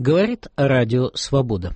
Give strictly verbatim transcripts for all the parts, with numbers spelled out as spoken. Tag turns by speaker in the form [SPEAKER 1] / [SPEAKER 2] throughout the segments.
[SPEAKER 1] Говорит Радио Свобода.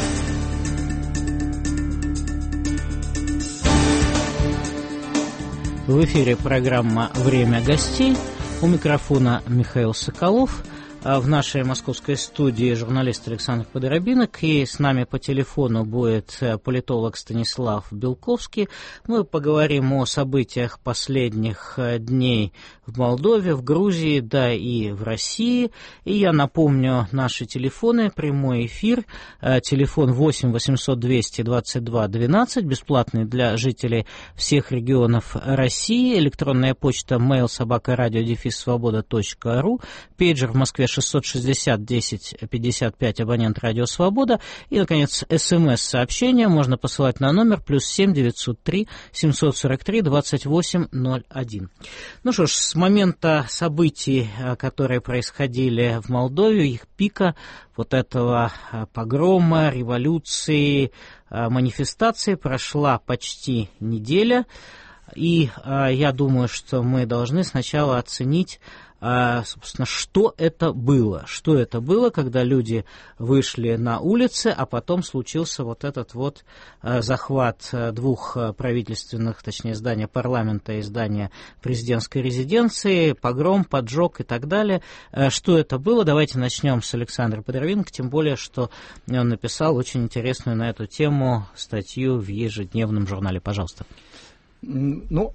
[SPEAKER 1] В эфире программа «Время гостей». У микрофона Михаил Соколов. В нашей московской студии журналист Александр Подоробинок, и с нами по телефону будет политолог Станислав Белковский. Мы поговорим о событиях последних дней в Молдове, в Грузии, да и в России. И я напомню наши телефоны, прямой эфир, телефон восемь восемьсот двести двадцать два двенадцать, бесплатный для жителей всех регионов России, электронная почта mail собака радио дефис свобода точка ру, пейджер в Москве шестьсот шестьдесят десять пятьдесят пять, абонент Радио Свобода. И, наконец, СМС-сообщение можно посылать на номер плюс семь девятьсот три семьсот сорок три двадцать восемь ноль один. Ну что ж, с момента событий, которые происходили в Молдове, их пика, вот этого погрома, революции, манифестации, прошла почти неделя. И я думаю, что мы должны сначала оценить, собственно, что это было. Что это было, когда люди вышли на улицы, а потом случился вот этот вот захват двух правительственных, точнее, здания парламента и здания президентской резиденции, погром, поджог и так далее. Что это было? Давайте начнем с Александра Подоробинка, тем более, что он написал очень интересную на эту тему статью в ежедневном журнале. Пожалуйста.
[SPEAKER 2] Ну,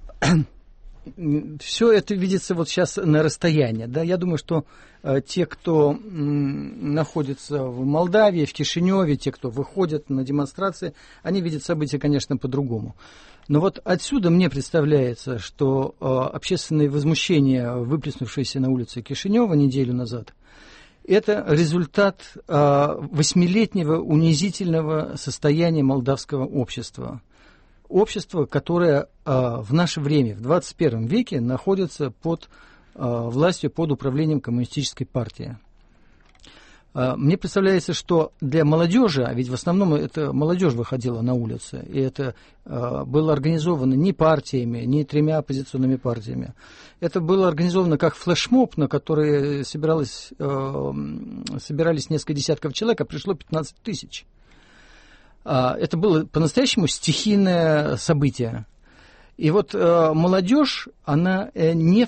[SPEAKER 2] все это видится вот сейчас на расстоянии. Да? Я думаю, что э, те, кто м, находится в Молдавии, в Кишиневе, те, кто выходят на демонстрации, они видят события, конечно, по-другому. Но вот отсюда мне представляется, что э, общественные возмущения, выплеснувшиеся на улице Кишинева неделю назад, это результат э, восьмилетнего унизительного состояния молдавского общества. Общество, которое э, в наше время, в двадцать первом веке, находится под э, властью, под управлением коммунистической партии. Э, мне представляется, что для молодежи, а ведь в основном это молодежь выходила на улицы, и это э, было организовано не партиями, не тремя оппозиционными партиями. Это было организовано как флешмоб, на который собиралось, э, собирались несколько десятков человек, а пришло пятнадцать тысяч. Это было по-настоящему стихийное событие. И вот э, молодежь, она э, не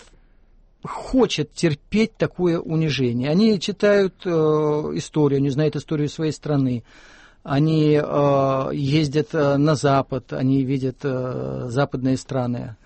[SPEAKER 2] хочет терпеть такое унижение. Они читают э, историю, они знают историю своей страны. Они э, ездят э, на Запад, они видят э, западные страны.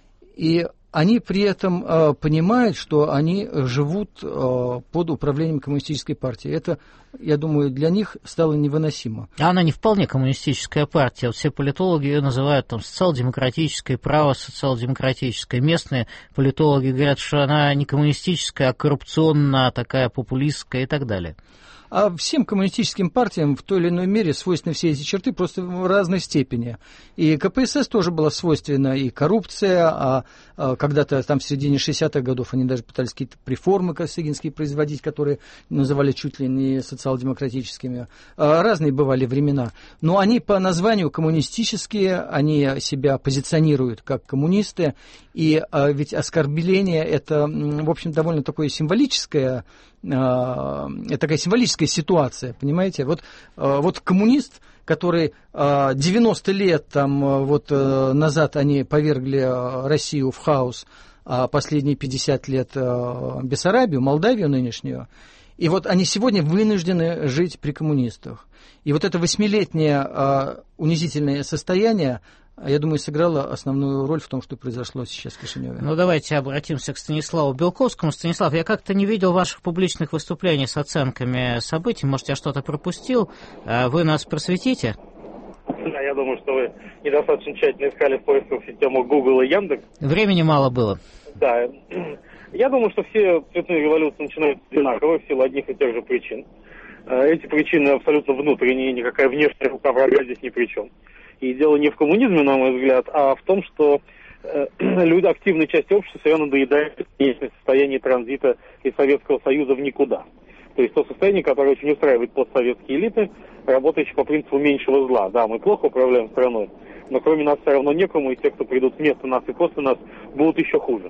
[SPEAKER 2] И они при этом э, понимают, что они живут э, под управлением коммунистической партии. Это, я думаю, для них стало невыносимо.
[SPEAKER 1] А она не вполне коммунистическая партия. Вот все политологи ее называют там социал-демократической, право-социал-демократической. Местные политологи говорят, что она не коммунистическая, а коррупционная, такая популистская и так далее.
[SPEAKER 2] А всем коммунистическим партиям в той или иной мере свойственны все эти черты, просто в разной степени. И КПСС тоже была свойственна и коррупция, а, а когда-то там в середине шестидесятых годов они даже пытались какие-то реформы косыгинские производить, которые называли чуть ли не социал-демократическими. А, разные бывали времена. Но они по названию коммунистические, они себя позиционируют как коммунисты, и а, ведь оскорбление это, в общем, довольно такое символическое. Это такая символическая ситуация, понимаете? Вот, вот коммунист, который девяносто лет там, вот, назад они повергли Россию в хаос, а последние пятьдесят лет Бессарабию, Молдавию нынешнюю, и вот они сегодня вынуждены жить при коммунистах. И вот это восьмилетнее унизительное состояние, я думаю, сыграла основную роль в том, что произошло сейчас в Кишиневе.
[SPEAKER 1] Ну, давайте обратимся к Станиславу Белковскому. Станислав, я как-то не видел ваших публичных выступлений с оценками событий. Может, я что-то пропустил? Вы нас просветите?
[SPEAKER 3] Да, я думаю, что вы недостаточно тщательно искали в поисках систему Google и Яндекс.
[SPEAKER 1] Времени мало было.
[SPEAKER 3] Да. Я думаю, что все цветные революции начинаются одинаково, в силу одних и тех же причин. Эти причины абсолютно внутренние, никакая внешняя рука врага здесь ни при чем. И дело не в коммунизме, на мой взгляд, а в том, что э, люди, активная часть общества все равно доедает состояние транзита из Советского Союза в никуда. То есть то состояние, которое очень устраивает постсоветские элиты, работающие по принципу меньшего зла. Да, мы плохо управляем страной, но кроме нас все равно некому, и те, кто придут вместо нас и после нас, будут еще хуже.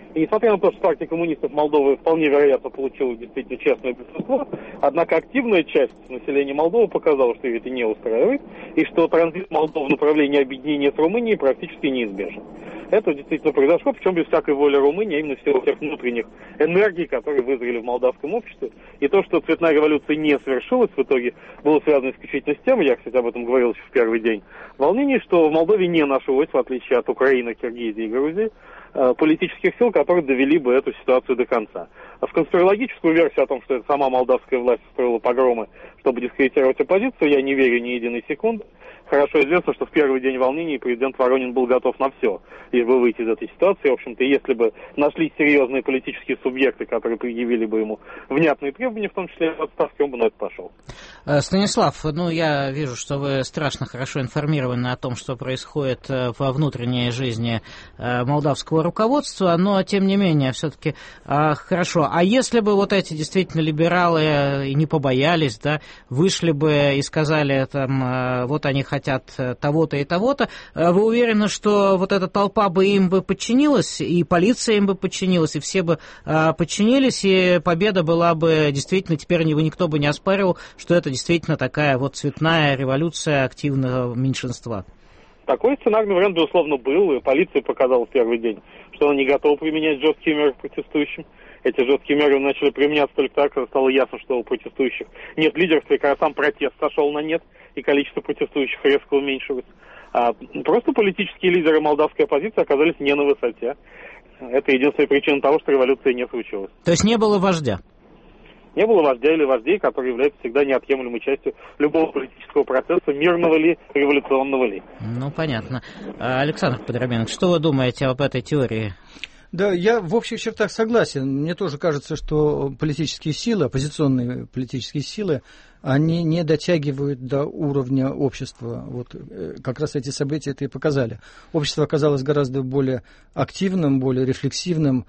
[SPEAKER 3] И несмотря на то, что партия коммунистов Молдовы вполне вероятно получила действительно честное большинство, однако активная часть населения Молдовы показала, что ее это не устраивает, и что транзит Молдовы в направлении объединения с Румынией практически неизбежен. Это действительно произошло, причем без всякой воли Румынии, а именно в силу тех внутренних энергий, которые вызрели в молдавском обществе. И то, что цветная революция не свершилась, в итоге было связано исключительно с тем, я, кстати, об этом говорил еще в первый день волнений, что в Молдове не нашлось, в отличие от Украины, Киргизии и Грузии, политических сил, которые довели бы эту ситуацию до конца. А в конспирологическую версию о том, что это сама молдавская власть устроила погромы, чтобы дискредитировать оппозицию, я не верю ни единой секунды. Хорошо известно, что в первый день волнений президент Воронин был готов на все, лишь бы выйти из этой ситуации. В общем-то, если бы нашлись серьезные политические субъекты, которые предъявили бы ему внятные требования, в том числе в отставке, он бы на это пошел.
[SPEAKER 1] Станислав, ну, я вижу, что вы страшно хорошо информированы о том, что происходит во внутренней жизни молдавского руководства, но, тем не менее, все-таки хорошо. А если бы вот эти действительно либералы не побоялись, да, вышли бы и сказали, там, вот они хотят того-то и того-то, вы уверены, что вот эта толпа бы им бы подчинилась, и полиция им бы подчинилась, и все бы подчинились, и победа была бы действительно, теперь никто бы не оспаривал, что это действительно такая вот цветная революция активного меньшинства?
[SPEAKER 3] Такой сценарный вариант, безусловно, был, и полиция показала в первый день, что она не готова применять жесткие меры к протестующим. Эти жесткие меры начали применяться только так, когда стало ясно, что у протестующих нет лидерства, и когда сам протест сошел на нет, и количество протестующих резко уменьшилось. А просто политические лидеры молдавской оппозиции оказались не на высоте. Это единственная причина того, что революция не случилась.
[SPEAKER 1] То есть не было вождя?
[SPEAKER 3] Не было вождя или вождей, которые являются всегда неотъемлемой частью любого политического процесса, мирного ли, революционного ли.
[SPEAKER 1] Ну, понятно. Александр Подоробенко, что вы думаете об этой теории?
[SPEAKER 2] Да, я в общих чертах согласен. Мне тоже кажется, что политические силы, оппозиционные политические силы, они не дотягивают до уровня общества. Вот как раз эти события это и показали. Общество оказалось гораздо более активным, более рефлексивным,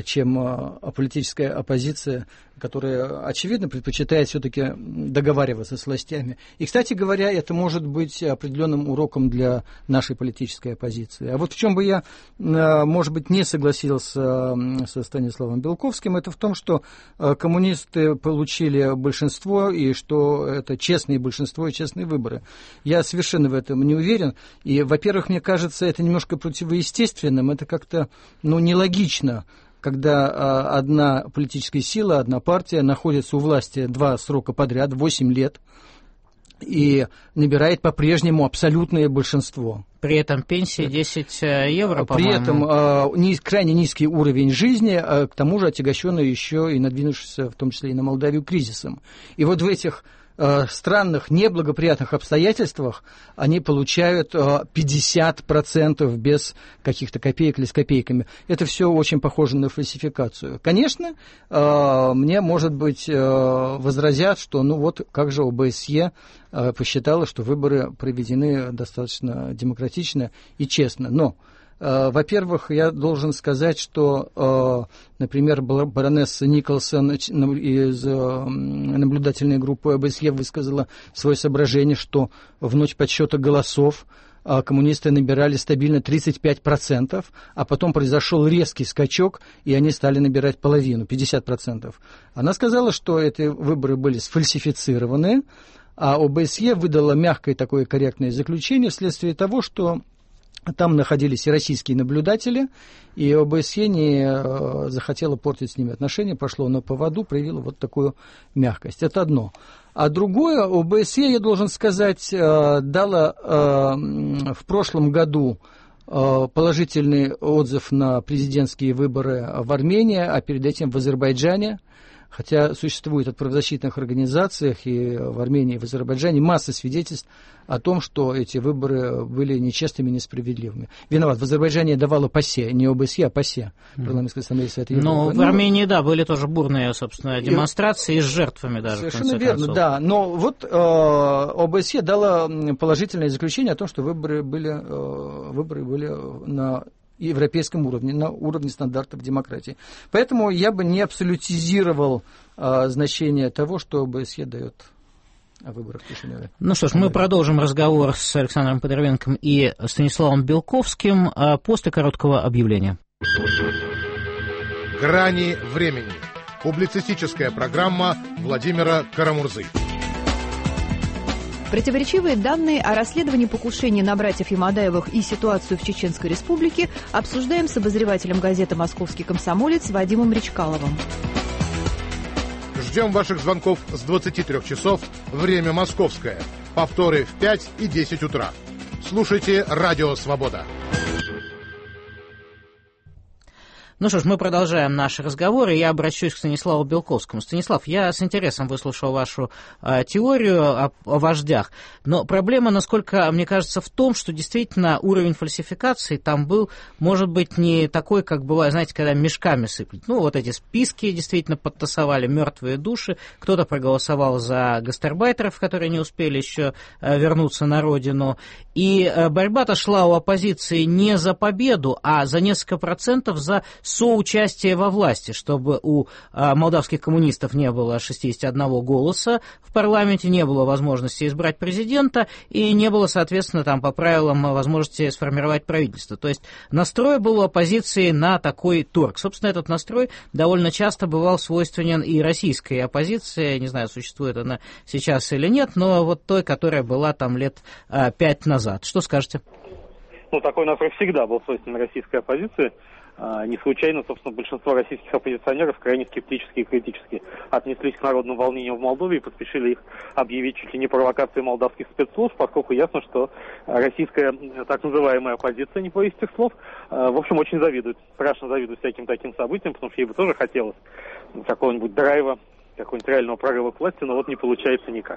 [SPEAKER 2] чем политическая оппозиция, которая, очевидно, предпочитает все-таки договариваться с властями. И, кстати говоря, это может быть определенным уроком для нашей политической оппозиции. А вот в чем бы я, может быть, не согласился со Станиславом Белковским, это в том, что коммунисты получили большинство и что это честное большинство и честные выборы. Я совершенно в этом не уверен. И, во-первых, мне кажется, это немножко противоестественным, это как-то, ну, нелогично, когда а, одна политическая сила, одна партия находится у власти два срока подряд, восемь лет, и набирает по-прежнему абсолютное большинство.
[SPEAKER 1] При этом пенсии десять евро,
[SPEAKER 2] по-моему. При этом э, низ, крайне низкий уровень жизни, э, к тому же отягощенный еще и надвинувшийся, в том числе и на Молдавию, кризисом. И вот в этих э, странных, неблагоприятных обстоятельствах они получают э, пятьдесят процентов без каких-то копеек или с копейками. Это все очень похоже на фальсификацию. Конечно, э, мне, может быть, э, возразят, что ну вот как же ОБСЕ э, посчитала, что выборы проведены достаточно демократично и честно. Но, э, во-первых, я должен сказать, что, э, например, баронесса Николсон из э, наблюдательной группы ОБСЕ высказала свое соображение, что в ночь подсчета голосов э, коммунисты набирали стабильно тридцать пять процентов, а потом произошел резкий скачок, и они стали набирать половину, пятьдесят процентов. Она сказала, что эти выборы были сфальсифицированы, а ОБСЕ выдала мягкое такое корректное заключение вследствие того, что там находились и российские наблюдатели, и ОБСЕ не захотела портить с ними отношения, пошло на поводу, проявила вот такую мягкость. Это одно. А другое, ОБСЕ, я должен сказать, дала в прошлом году положительный отзыв на президентские выборы в Армении, а перед этим в Азербайджане. Хотя существует от правозащитных организаций и в Армении, и в Азербайджане масса свидетельств о том, что эти выборы были нечестными и несправедливыми. Виноват, в Азербайджане давала ПАСЕ, не ОБСЕ, а ПАСЕ. Парламентская ассамблея Совета Европы.
[SPEAKER 1] Но в Армении, да, были тоже бурные, собственно, демонстрации и с жертвами даже.
[SPEAKER 2] Совершенно верно, да. Но вот э, ОБСЕ дала положительное заключение о том, что выборы были, э, выборы были на европейском уровне, на уровне стандартов демократии. Поэтому я бы не абсолютизировал а, значение того, что ОБСЕ дает о выборах в Кишиневе.
[SPEAKER 1] Ну что ж, мы продолжим разговор с Александром Подоробенком и Станиславом Белковским после короткого объявления.
[SPEAKER 4] Грани времени. Публицистическая программа Владимира Карамурзы.
[SPEAKER 5] Противоречивые данные о расследовании покушений на братьев Ямадаевых и ситуацию в Чеченской Республике обсуждаем с обозревателем газеты «Московский комсомолец» Вадимом Речкаловым.
[SPEAKER 4] Ждем ваших звонков с двадцати трёх часов, время московское. Повторы в пять и десять утра. Слушайте «Радио Свобода».
[SPEAKER 1] Ну что ж, мы продолжаем наш разговор, и я обращусь к Станиславу Белковскому. Станислав, я с интересом выслушал вашу э, теорию о, о вождях, но проблема, насколько мне кажется, в том, что действительно уровень фальсификации там был, может быть, не такой, как бывает, знаете, когда мешками сыплют. Ну, вот эти списки действительно подтасовали, мертвые души, кто-то проголосовал за гастарбайтеров, которые не успели еще э, вернуться на родину, и э, борьба-то шла у оппозиции не за победу, а за несколько процентов за соучастие во власти, чтобы у а, молдавских коммунистов не было шестидесяти одного голоса в парламенте, не было возможности избрать президента и не было, соответственно, там по правилам возможности сформировать правительство. То есть настрой был у оппозиции на такой торг. Собственно, этот настрой довольно часто бывал свойственен и российской оппозиции. Не знаю, существует она сейчас или нет, но вот той, которая была там лет а, пять назад. Что скажете?
[SPEAKER 3] Ну, такой настрой всегда был свойственен российской оппозиции. Не случайно, собственно, большинство российских оппозиционеров крайне скептически и критически отнеслись к народным волнениям в Молдове и поспешили их объявить чуть ли не провокацией молдавских спецслужб, поскольку ясно, что российская так называемая оппозиция, не боюсь этих слов, в общем, очень завидует, страшно завидует всяким таким событиям, потому что ей бы тоже хотелось какого-нибудь драйва, какого-нибудь реального прорыва к власти, но вот не получается никак.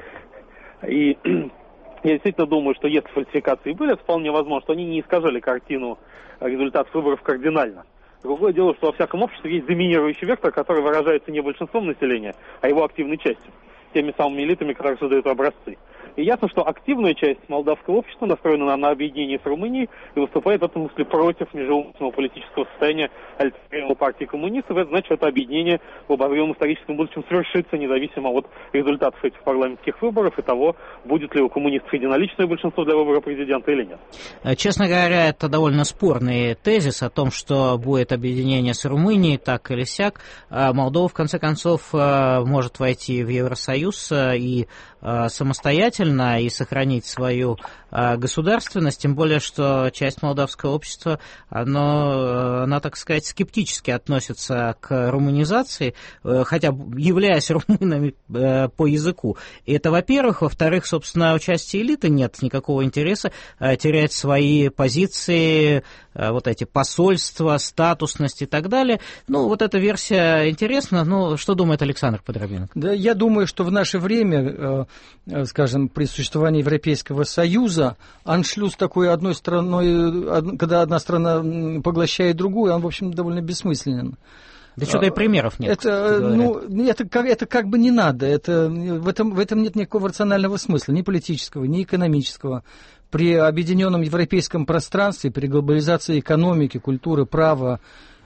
[SPEAKER 3] И я действительно думаю, что если фальсификации были, это вполне возможно, что они не искажали картину результатов выборов кардинально. Другое дело, что во всяком обществе есть доминирующий вектор, который выражается не большинством населения, а его активной частью, теми самыми элитами, которые создают образцы. И ясно, что активная часть молдавского общества настроена на, на объединение с Румынией и выступает в этом смысле против международного политического состояния альтернативной партии коммунистов. Это значит, что это объединение в обозримом историческом будущем свершится, независимо от результатов этих парламентских выборов и того, будет ли у коммунистов единоличное большинство для выбора президента или нет.
[SPEAKER 1] Честно говоря, это довольно спорный тезис о том, что будет объединение с Румынией, так или сяк. Молдова, в конце концов, может войти в Евросоюз и самостоятельно и сохранить свою а, государственность, тем более, что часть молдавского общества, оно, она, так сказать, скептически относится к румынизации, хотя являясь румынами а, по языку. И это, во-первых. Во-вторых, собственно, у части элиты нет никакого интереса а, терять свои позиции, а, вот эти посольства, статусность и так далее. Ну, вот эта версия интересна. Ну, что думает Александр Подоробинок?
[SPEAKER 2] Да, я думаю, что в наше время, скажем, при существовании Европейского Союза, аншлюз такой одной страной, когда одна страна поглощает другую, он, в общем, довольно бессмысленен.
[SPEAKER 1] Да что-то и примеров нет.
[SPEAKER 2] Это, ну, это, как, это как бы не надо. Это, в, этом, в этом нет никакого рационального смысла, ни политического, ни экономического. При объединенном европейском пространстве, при глобализации экономики, культуры, права,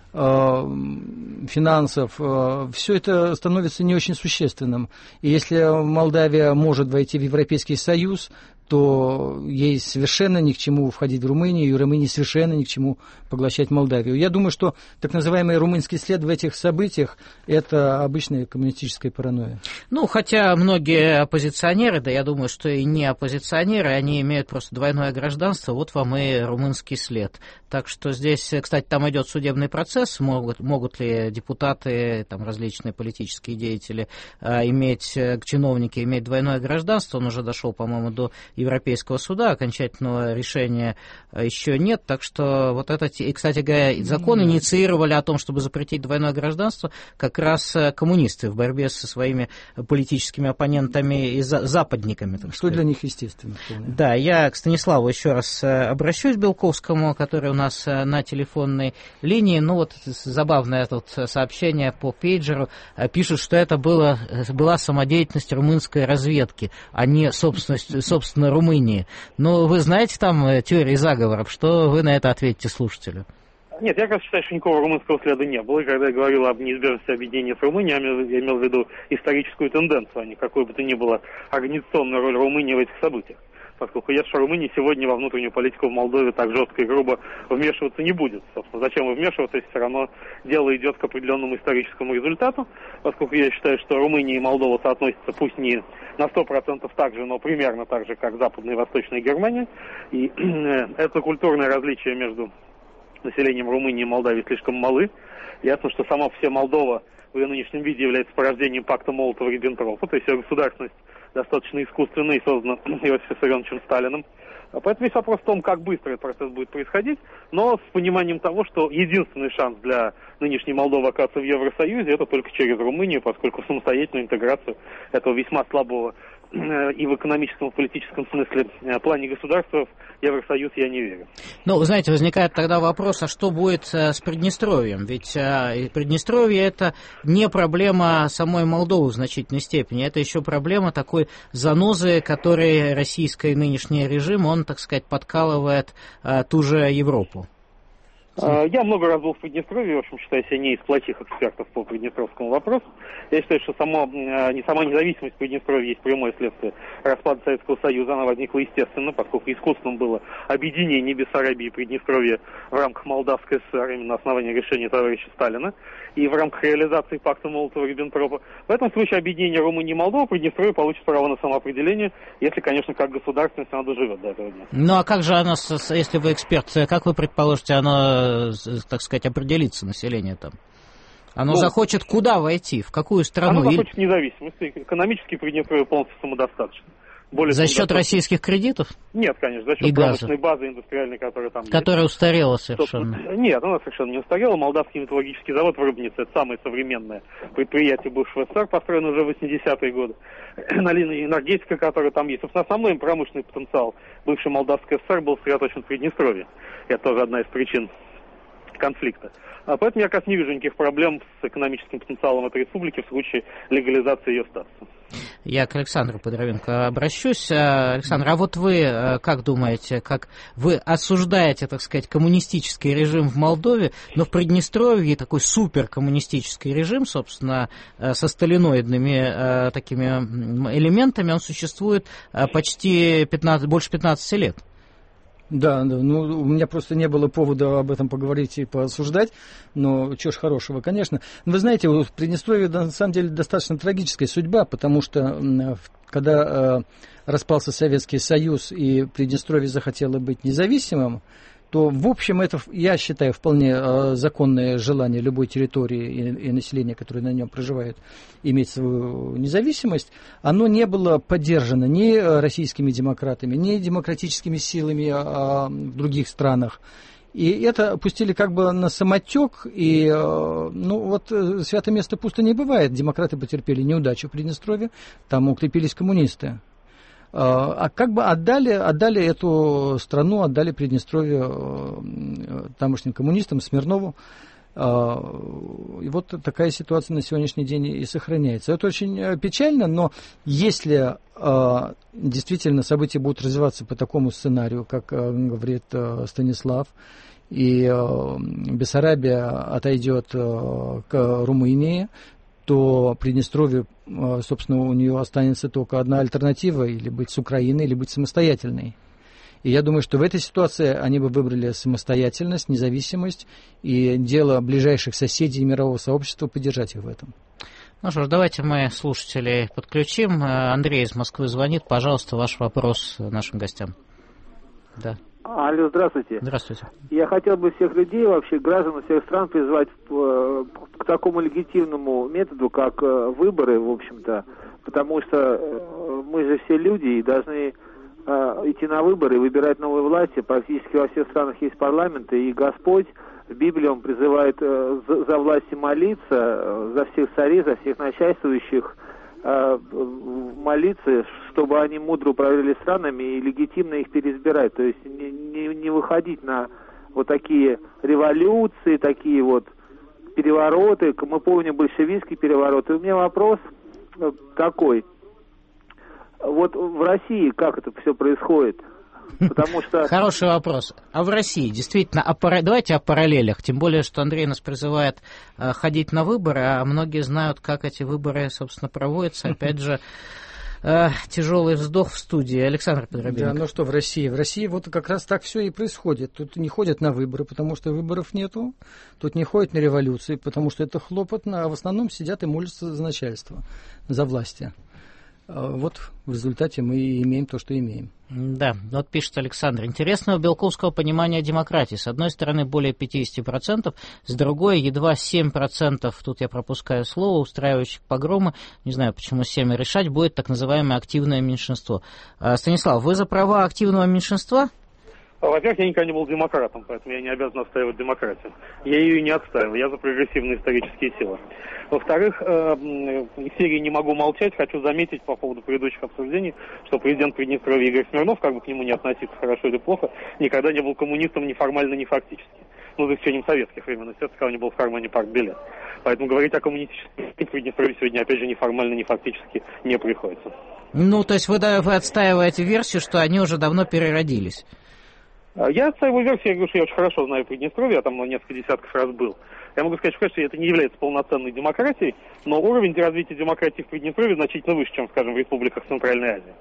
[SPEAKER 2] финансов, все это становится не очень существенным. И если Молдавия может войти в Европейский Союз, то ей совершенно ни к чему входить в Румынию, и Румынии совершенно ни к чему поглощать Молдавию. Я думаю, что так называемый румынский след в этих событиях – это обычная коммунистическая паранойя.
[SPEAKER 1] Ну, хотя многие оппозиционеры, да я думаю, что и не оппозиционеры, они имеют просто двойное гражданство, вот вам и румынский след. Так что здесь, кстати, там идет судебный процесс, могут, могут ли депутаты, там, различные политические деятели э, иметь, чиновники иметь двойное гражданство, он уже дошел, по-моему, до Европейского суда, окончательного решения еще нет, так что вот это, и, кстати говоря, закон инициировали о том, чтобы запретить двойное гражданство, как раз коммунисты в борьбе со своими политическими оппонентами и за, западниками. Так
[SPEAKER 2] что
[SPEAKER 1] сказать.
[SPEAKER 2] Для них естественно.
[SPEAKER 1] Да, я к Станиславу еще раз обращусь, Белковскому, который у нас на телефонной линии. Ну вот забавное тут сообщение по пейджеру. Пишут, что это было, была самодеятельность румынской разведки, а не собственность, собственно, Румынии. Но вы знаете там теории заговоров, что вы на это ответите слушателю?
[SPEAKER 3] Нет, я, как считаю, что никакого румынского следа не было. И когда я говорил об неизбежности объединения с Румынией, я имел, я имел в виду историческую тенденцию, а не какой бы то ни было организационную роль Румынии в этих событиях. поскольку ясно, что Румыния сегодня во внутреннюю политику в Молдове так жестко и грубо вмешиваться не будет. Собственно, зачем и вмешиваться, если все равно дело идет к определенному историческому результату, поскольку я считаю, что Румыния и Молдова соотносятся пусть не на сто процентов так же, но примерно так же, как Западная и Восточная Германия. И это культурное различие между населением Румынии и Молдавии слишком малы. Ясно, что сама все Молдова в ее нынешнем виде является порождением пакта Молотова-Риббентропа, то есть ее государственность достаточно искусственная и создана Иосифом Виссарионовичем Сталиным. Поэтому весь вопрос в том, как быстро этот процесс будет происходить, но с пониманием того, что единственный шанс для нынешней Молдовы оказаться в Евросоюзе, это только через Румынию, поскольку самостоятельную интеграцию этого весьма слабого и в экономическом, и в политическом смысле плане государства в Евросоюз я не верю.
[SPEAKER 1] Ну, вы знаете, возникает тогда вопрос, а что будет с Приднестровьем? Ведь Приднестровье — это не проблема самой Молдовы в значительной степени, это еще проблема такой занозы, которой российский нынешний режим, он, так сказать, подкалывает ту же Европу.
[SPEAKER 3] Я много раз был в Приднестровье, в общем, считаю себя не из плохих экспертов по приднестровскому вопросу. Я считаю, что само, не сама независимость Приднестровья есть прямое следствие распада Советского Союза. Она возникла естественно, поскольку искусством было объединение Бессарабии и Приднестровья в рамках Молдавской ССР, именно на основании решения товарища Сталина, и в рамках реализации пакта Молотова-Риббентропа. В этом случае объединение Румынии и Молдовы Приднестровье получит право на самоопределение, если, конечно, как государственность она доживет до этого дня.
[SPEAKER 1] Ну а как же оно, если вы эксперт, как вы предположите, оно, так сказать, определится, население там? Оно ну, захочет куда войти, в какую страну?
[SPEAKER 3] Оно захочет независимости. Экономически Приднестровье полностью самодостаточно. Более
[SPEAKER 1] за счет российских кредитов?
[SPEAKER 3] Нет, конечно, за счет промышленной базы индустриальной, которая там
[SPEAKER 1] которая есть. Устарела совершенно.
[SPEAKER 3] Собственно, нет, она совершенно не устарела. Молдавский металлургический завод в Рыбнице — это самое современное предприятие бывшего СССР, построено уже в восьмидесятые годы. На линии энергетика, которая там есть. Собственно, основной промышленный потенциал бывшей Молдавской ССР был сосредоточен в Приднестровье. Это тоже одна из причин конфликта. А поэтому я как раз не вижу никаких проблем с экономическим потенциалом этой республики в случае легализации ее статуса.
[SPEAKER 1] Я к Александру Подоровенко обращусь. Александр, а вот вы как думаете, как вы осуждаете, так сказать, коммунистический режим в Молдове, но в Приднестровье такой суперкоммунистический режим, собственно, со сталиноидными такими элементами, он существует почти пятнадцать, больше пятнадцати лет?
[SPEAKER 2] Да, да, ну, у меня просто не было повода об этом поговорить и поосуждать, но чего ж хорошего, конечно. Вы знаете, в Приднестровье на самом деле достаточно трагическая судьба, потому что когда э, распался Советский Союз и Приднестровье захотело быть независимым, то, в общем, это, я считаю, вполне э, законное желание любой территории и, и населения, которое на нем проживает, иметь свою независимость. Оно не было поддержано ни российскими демократами, ни демократическими силами э, в других странах. И это пустили как бы на самотек, и, э, ну, вот святое место пусто не бывает. Демократы потерпели неудачу в Приднестровье, там укрепились коммунисты. А как бы отдали, отдали эту страну, отдали Приднестровье тамошним коммунистам, Смирнову. И вот такая ситуация на сегодняшний день и сохраняется. Это очень печально, но если действительно события будут развиваться по такому сценарию, как говорит Станислав, и Бессарабия отойдет к Румынии, то Приднестровье, собственно, у нее останется только одна альтернатива: или быть с Украиной, или быть самостоятельной. И я думаю, что в этой ситуации они бы выбрали самостоятельность, независимость, и дело ближайших соседей и мирового сообщества поддержать их в этом.
[SPEAKER 1] Ну что ж, давайте мы слушателей подключим. Андрей из Москвы звонит. Пожалуйста, ваш вопрос нашим гостям. Да.
[SPEAKER 6] Алло, здравствуйте.
[SPEAKER 1] Здравствуйте.
[SPEAKER 6] Я хотел бы всех людей, вообще граждан всех стран призвать к такому легитимному методу, как выборы, в общем-то, потому что мы же все люди и должны идти на выборы и выбирать новые власти. Практически во всех странах есть парламенты, и Господь в Библии, Он призывает за, за власти молиться, за всех царей, за всех начальствующих, молиться, чтобы они мудро управляли странами и легитимно их переизбирать. То есть не, не, не выходить на вот такие революции, такие вот перевороты. Мы помним большевистский переворот. И у меня вопрос такой. Вот в России как это все происходит? Потому что...
[SPEAKER 1] Хороший вопрос. А в России действительно, о пара... давайте о параллелях. Тем более, что Андрей нас призывает э, ходить на выборы, а многие знают, как эти выборы, собственно, проводятся. Опять же, Э, тяжелый вздох в студии. Александр Подробинок.
[SPEAKER 2] Да, ну что в России? В России вот как раз так все и происходит. Тут не ходят на выборы, потому что выборов нету. Тут не ходят на революции, потому что это хлопотно. А в основном сидят и молятся за начальство, за власти. Вот в результате мы и имеем то, что имеем.
[SPEAKER 1] Да, вот пишет Александр. Интересного белковского понимания демократии. С одной стороны, более пятьдесят процентов, с другой, едва семь процентов, тут я пропускаю слово, устраивающих погромы, не знаю, почему семь решать, будет так называемое активное меньшинство. Станислав, вы за права активного меньшинства?
[SPEAKER 3] Во-первых, я никогда не был демократом, поэтому я не обязан отстаивать демократию. Я ее и не отстаиваю, я за прогрессивные исторические силы. Во-вторых, в серии «Не могу молчать» хочу заметить по поводу предыдущих обсуждений, что президент Приднестровья Игорь Смирнов, как бы к нему не относиться, хорошо или плохо, никогда не был коммунистом ни формально, ни фактически. Ну, за исключением советских времен, естественно, когда не был в кармане партбилет. Поэтому говорить о коммунистическом Приднестровье сегодня, опять же, ни формально, ни фактически не приходится.
[SPEAKER 1] Ну, то есть вы, да, вы отстаиваете версию, что они уже давно переродились?
[SPEAKER 3] Я отстаиваю версию, я говорю, что я очень хорошо знаю Приднестровье, я там несколько десятков раз был. Я могу сказать, что это не является полноценной демократией, но уровень развития демократии в Приднестровье значительно выше, чем, скажем, в республиках Центральной Азии.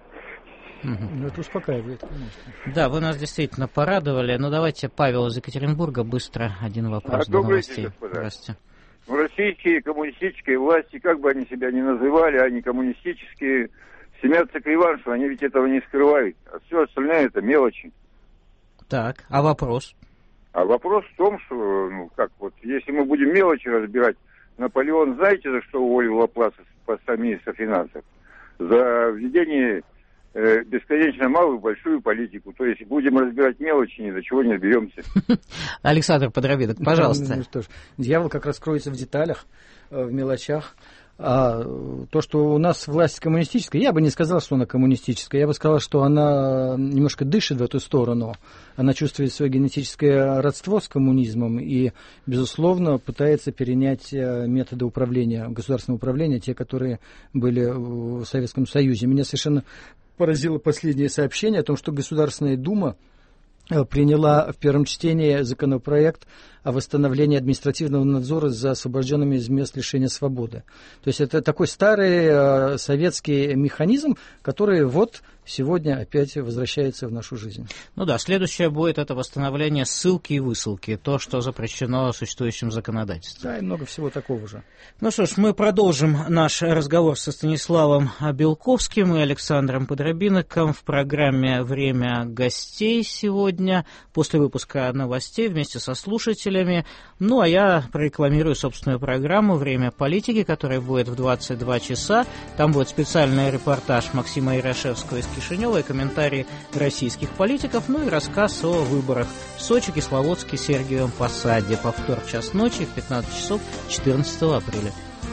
[SPEAKER 2] Ну, это успокаивает, конечно.
[SPEAKER 1] Да, вы нас действительно порадовали. Ну, давайте Павел из Екатеринбурга быстро один вопрос
[SPEAKER 7] а,
[SPEAKER 1] до новостей. Здравствуйте.
[SPEAKER 7] В российские коммунистические власти, как бы они себя ни называли, они коммунистические, стремятся к реваншу, они ведь этого не скрывают. А все остальное это мелочи.
[SPEAKER 1] Так, а вопрос?
[SPEAKER 7] А вопрос в том, что, ну, как вот, если мы будем мелочи разбирать, Наполеон, знаете, за что уволил Лапласа с поста министра финансов? За введение э, бесконечно малую большую политику. То есть будем разбирать мелочи, ни до чего не доберемся.
[SPEAKER 1] Александр Подробинок, пожалуйста.
[SPEAKER 2] Ну что ж, дьявол как раз кроется в деталях, в мелочах. А то, что у нас власть коммунистическая, я бы не сказал, что она коммунистическая, я бы сказал, что она немножко дышит в эту сторону, она чувствует свое генетическое родство с коммунизмом и, безусловно, пытается перенять методы управления, государственного управления, те, которые были в Советском Союзе. Меня совершенно поразило последнее сообщение о том, что Государственная Дума приняла в первом чтении законопроект о восстановлении административного надзора за освобожденными из мест лишения свободы. То есть это такой старый э, советский механизм, который вот сегодня опять возвращается в нашу жизнь.
[SPEAKER 1] Ну да, следующее будет это восстановление ссылки и высылки, то, что запрещено существующим законодательством.
[SPEAKER 2] Да, и много всего такого же.
[SPEAKER 1] Ну что ж, мы продолжим наш разговор со Станиславом Белковским и Александром Подробиноком в программе «Время гостей» сегодня, после выпуска новостей вместе со слушателями. Ну, а я прорекламирую собственную программу «Время политики», которая будет в двадцать два часа. Там будет специальный репортаж Максима Ярошевского из Кишинева и комментарии российских политиков, ну и рассказ о выборах в Сочи, Кисловодске, Сергиевом Посаде. Повтор в час ночи в пятнадцать часов четырнадцатого апреля.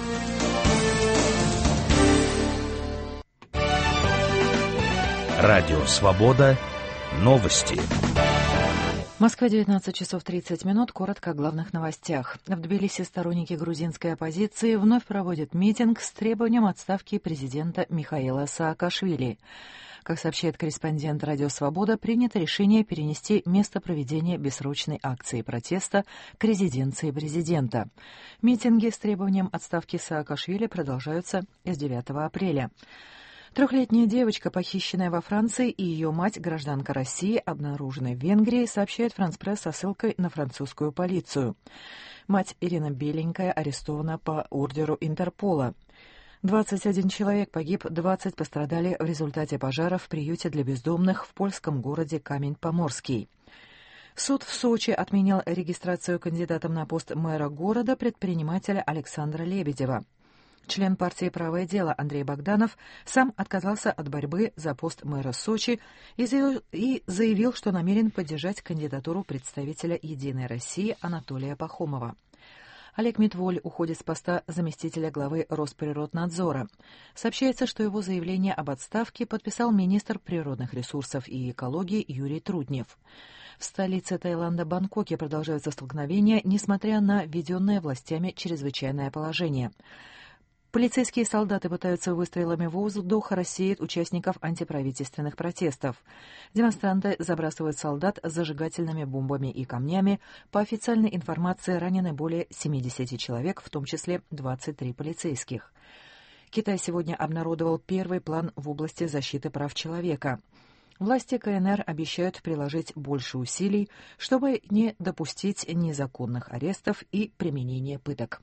[SPEAKER 8] Радио «Свобода». Новости.
[SPEAKER 5] Москва, девятнадцать часов тридцать минут. Коротко о главных новостях. В Тбилиси сторонники грузинской оппозиции вновь проводят митинг с требованием отставки президента Михаила Саакашвили. Как сообщает корреспондент «Радио Свобода», принято решение перенести место проведения бессрочной акции протеста к резиденции президента. Митинги с требованием отставки Саакашвили продолжаются с девятого апреля. Трехлетняя девочка, похищенная во Франции, и ее мать, гражданка России, обнаружены в Венгрии, сообщает Франс-Пресс со ссылкой на французскую полицию. Мать Ирина Беленькая арестована по ордеру Интерпола. двадцать один человек погиб, двадцать пострадали в результате пожара в приюте для бездомных в польском городе Камень-Поморский. Суд в Сочи отменил регистрацию кандидатом на пост мэра города предпринимателя Александра Лебедева. Член партии «Правое дело» Андрей Богданов сам отказался от борьбы за пост мэра Сочи и заявил, и заявил, что намерен поддержать кандидатуру представителя «Единой России» Анатолия Пахомова. Олег Митволь уходит с поста заместителя главы Росприроднадзора. Сообщается, что его заявление об отставке подписал министр природных ресурсов и экологии Юрий Труднев. В столице Таиланда Бангкоке продолжаются столкновения, несмотря на введенное властями чрезвычайное положение. Полицейские солдаты пытаются выстрелами в воздух рассеять участников антиправительственных протестов. Демонстранты забрасывают солдат зажигательными бомбами и камнями. По официальной информации ранены более семьдесят человек, в том числе двадцать три полицейских. Китай сегодня обнародовал первый план в области защиты прав человека. Власти КНР обещают приложить больше усилий, чтобы не допустить незаконных арестов и применения пыток.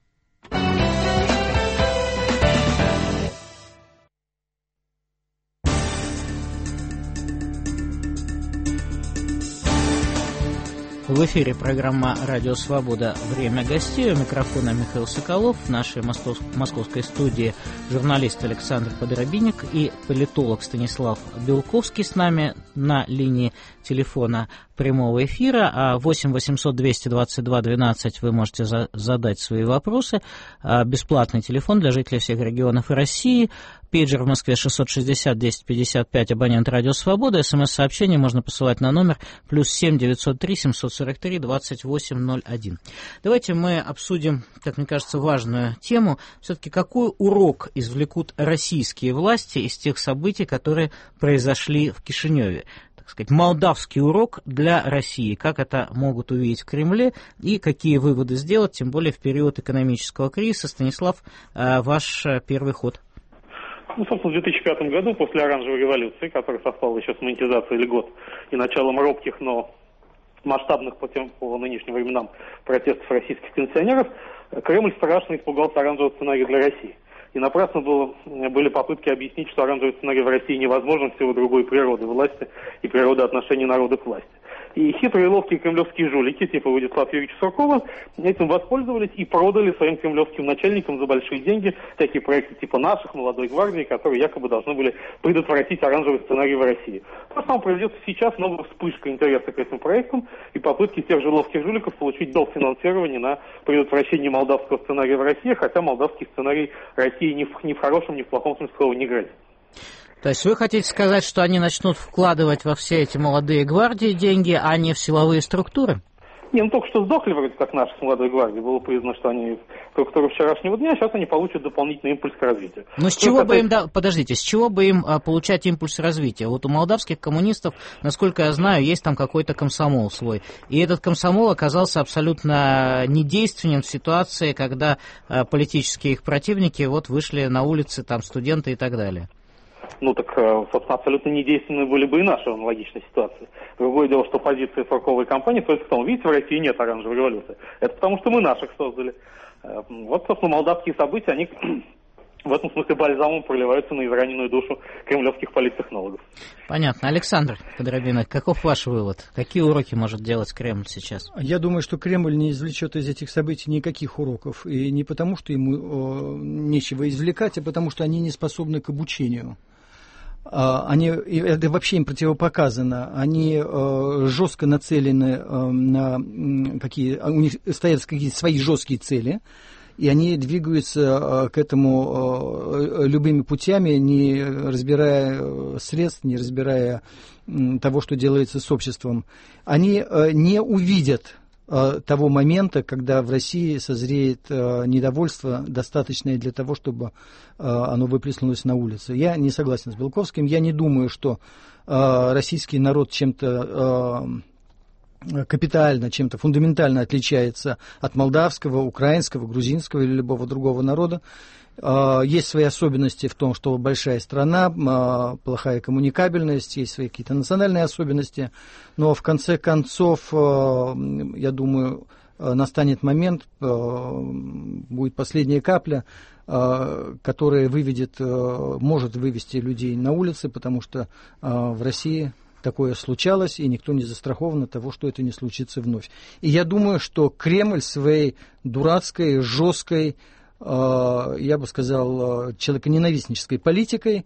[SPEAKER 1] В эфире программа «Радио Свобода. Время гостей». У микрофона Михаил Соколов. В нашей московской, московской студии журналист Александр Подоробинник и политолог Станислав Белковский с нами на линии телефона прямого эфира. А восемь восемьсот двести двадцать два двенадцать вы можете за, задать свои вопросы. А бесплатный телефон для жителей всех регионов и России. Пейджер в Москве шестьсот шестьдесят десять пятьдесят пять, абонент «Радио Свобода». СМС-сообщение можно посылать на номер плюс семь девятьсот три семьсот сорок три двадцать восемь ноль один. Давайте мы обсудим, как мне кажется, важную тему. Все-таки какой урок извлекут российские власти из тех событий, которые произошли в Кишиневе? Так сказать, молдавский урок для России. Как это могут увидеть в Кремле и какие выводы сделать, тем более в период экономического кризиса. Станислав, ваш первый ход.
[SPEAKER 3] Ну, собственно, в две тысячи пятом году, после оранжевой революции, которая совпала еще с монетизацией льгот и началом робких, но масштабных по, тем, по нынешним временам протестов российских пенсионеров, Кремль страшно испугался оранжевого сценария для России. И напрасно было, были попытки объяснить, что оранжевый сценарий в России невозможен в силу другой природы власти и природы отношений народа к власти. И хитрые ловкие кремлевские жулики, типа Владислава Юрьевича Суркова, этим воспользовались и продали своим кремлевским начальникам за большие деньги всякие проекты типа наших, молодой гвардии, которые якобы должны были предотвратить оранжевый сценарий в России. То самое произойдет сейчас, новая вспышка интереса к этим проектам и попытки тех же ловких жуликов получить дофинансирование на предотвращение молдавского сценария в России, хотя молдавский сценарий России ни в, ни в хорошем, ни в плохом смысле слова не грозит.
[SPEAKER 1] То есть вы хотите сказать, что они начнут вкладывать во все эти молодые гвардии деньги, а не в силовые структуры?
[SPEAKER 3] Не, ну только что сдохли вроде как наши с молодой гвардии. Было признано, что они структуру вчерашнего дня, сейчас они получат дополнительный импульс к развитию.
[SPEAKER 1] Но с чего бы им, да, подождите, с чего бы им а, получать импульс развития? Вот у молдавских коммунистов, насколько я знаю, есть там какой-то комсомол свой. И этот комсомол оказался абсолютно недейственен в ситуации, когда а, политические их противники вот вышли на улицы, там студенты и так далее.
[SPEAKER 3] Ну так, собственно, абсолютно недейственны были бы и наши в аналогичной ситуации. Другое дело, что позиция Сурковой компании только в том, видите, в России нет оранжевой революции. Это потому, что мы наших создали. Вот, собственно, молдавские события, они в этом смысле бальзамом проливаются на израненную душу кремлевских политтехнологов.
[SPEAKER 1] Понятно. Александр Подоробинник, каков ваш вывод? Какие уроки может делать Кремль сейчас? Я
[SPEAKER 2] думаю, что Кремль не извлечет из этих событий никаких уроков. И не потому, что ему э, нечего извлекать, а потому, что они не способны к обучению. Они, это вообще им противопоказано. Они э, жестко нацелены э, на какие, у них стоят какие-то свои жесткие цели, и они двигаются э, к этому э, любыми путями, не разбирая средств, не разбирая э, того, что делается с обществом. Они э, не увидят того момента, когда в России созреет э, недовольство, достаточное для того, чтобы э, оно выплеснулось на улице. Я не согласен с Белковским. Я не думаю, что э, российский народ чем-то э, капитально, чем-то фундаментально отличается от молдавского, украинского, грузинского или любого другого народа. Есть свои особенности в том, что большая страна, плохая коммуникабельность, есть свои какие-то национальные особенности, но в конце концов, я думаю, настанет момент, будет последняя капля, которая выведет, может вывести людей на улицы, потому что в России такое случалось, и никто не застрахован от того, что это не случится вновь. И я думаю, что Кремль своей дурацкой, жесткой, я бы сказал, человеконенавистнической политикой,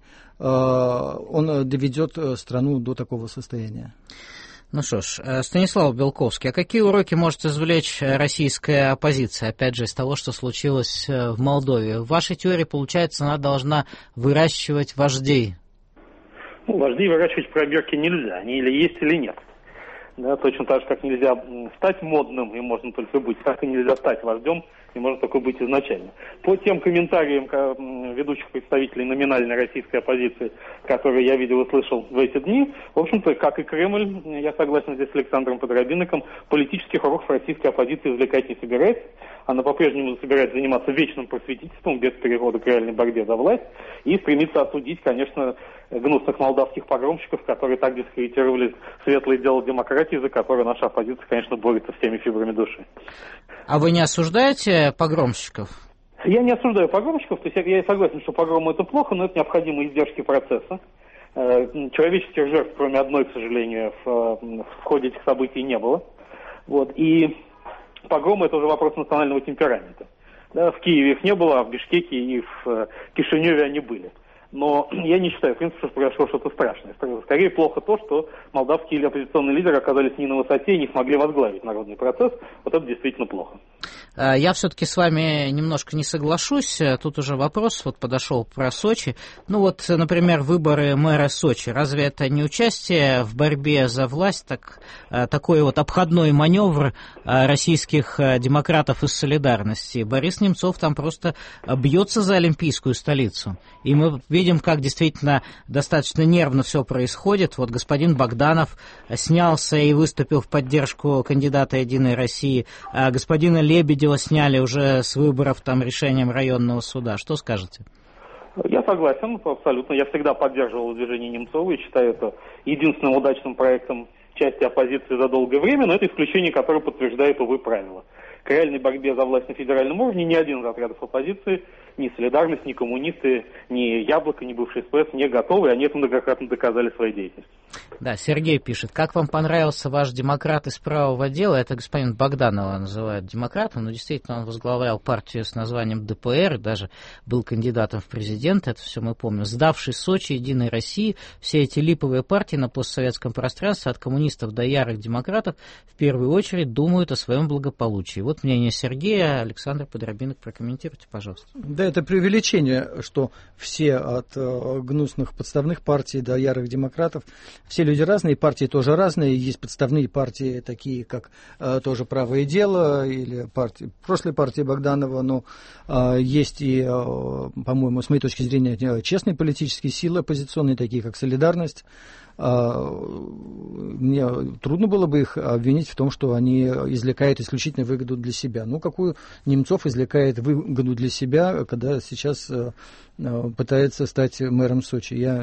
[SPEAKER 2] он доведет страну до такого состояния.
[SPEAKER 1] Ну что ж, Станислав Белковский, а какие уроки может извлечь российская оппозиция, опять же, из того, что случилось в Молдове? В вашей теории, получается, она должна выращивать вождей.
[SPEAKER 3] Ну, вождей выращивать в пробирке нельзя, они или есть, или нет. Да, точно так же, как нельзя стать модным, и можно только быть, так и нельзя стать вождем, и может такой быть изначально. По тем комментариям ведущих представителей номинальной российской оппозиции, которые я видел и слышал в эти дни, в общем-то, как и Кремль, я согласен здесь с Александром Подорабинником, политических уроков российской оппозиции извлекать не собирается. Она по-прежнему собирается заниматься вечным просветительством, без перехода к реальной борьбе за власть, и стремится осудить, конечно, гнусных молдавских погромщиков, которые так дискредитировали светлое дело демократии, за которое наша оппозиция, конечно, борется всеми фибрами души.
[SPEAKER 1] А вы не осуждаете погромщиков?
[SPEAKER 3] Я не осуждаю погромщиков, то есть я, я согласен, что погромы это плохо, но это необходимые издержки процесса. Человеческих жертв, кроме одной, к сожалению, в, в ходе этих событий не было. Вот. И погромы это уже вопрос национального темперамента. Да, в Киеве их не было, а в Бишкеке и в Кишиневе они были. Но я не считаю, в принципе, что произошло что-то страшное. Скорее плохо то, что молдавские или оппозиционные лидеры оказались не на высоте и не смогли возглавить народный процесс. Вот это действительно плохо.
[SPEAKER 1] Я все-таки с вами немножко не соглашусь. Тут уже вопрос вот подошел про Сочи. Ну вот, например, выборы мэра Сочи. Разве это не участие в борьбе за власть, так, такой вот обходной маневр российских демократов из солидарности? Борис Немцов там просто бьется за олимпийскую столицу. И мы видим, как действительно достаточно нервно все происходит. Вот господин Богданов снялся и выступил в поддержку кандидата «Единой России». А господина Лебедева сняли уже с выборов там решением районного суда. Что скажете?
[SPEAKER 3] Я согласен, абсолютно. Я всегда поддерживал движение Немцова и считаю это единственным удачным проектом части оппозиции за долгое время, но это исключение, которое подтверждает, увы, правило. К реальной борьбе за власть на федеральном уровне ни один из отрядов оппозиции, ни «Солидарность», ни коммунисты, ни «Яблоко», ни бывший СПС не готовы, и они это многократно доказали своей деятельностью.
[SPEAKER 1] Да, Сергей пишет, как вам понравился ваш демократ из правого отдела? Это господин Богданова называют демократом, но действительно он возглавлял партию с названием Дэ Пэ Эр, даже был кандидатом в президенты, это все мы помним. Сдавший Сочи, Единой России, все эти липовые партии на постсоветском пространстве, от коммунистов до ярых демократов, в первую очередь думают о своем благополучии. Вот мнение Сергея. Александр Подорабинок, прокомментируйте, пожалуйста.
[SPEAKER 2] Да, это преувеличение, что все от э, гнусных подставных партий до ярых демократов, все люди разные, партии тоже разные, есть подставные партии, такие как э, тоже «Правое дело» или партии, прошлой партии Богданова, но э, есть и, э, по-моему, с моей точки зрения, честные политические силы оппозиционные, такие как «Солидарность». Мне трудно было бы их обвинить в том, что они извлекают исключительно выгоду для себя. Ну, какую Немцов извлекает выгоду для себя, когда сейчас пытается стать мэром Сочи? Я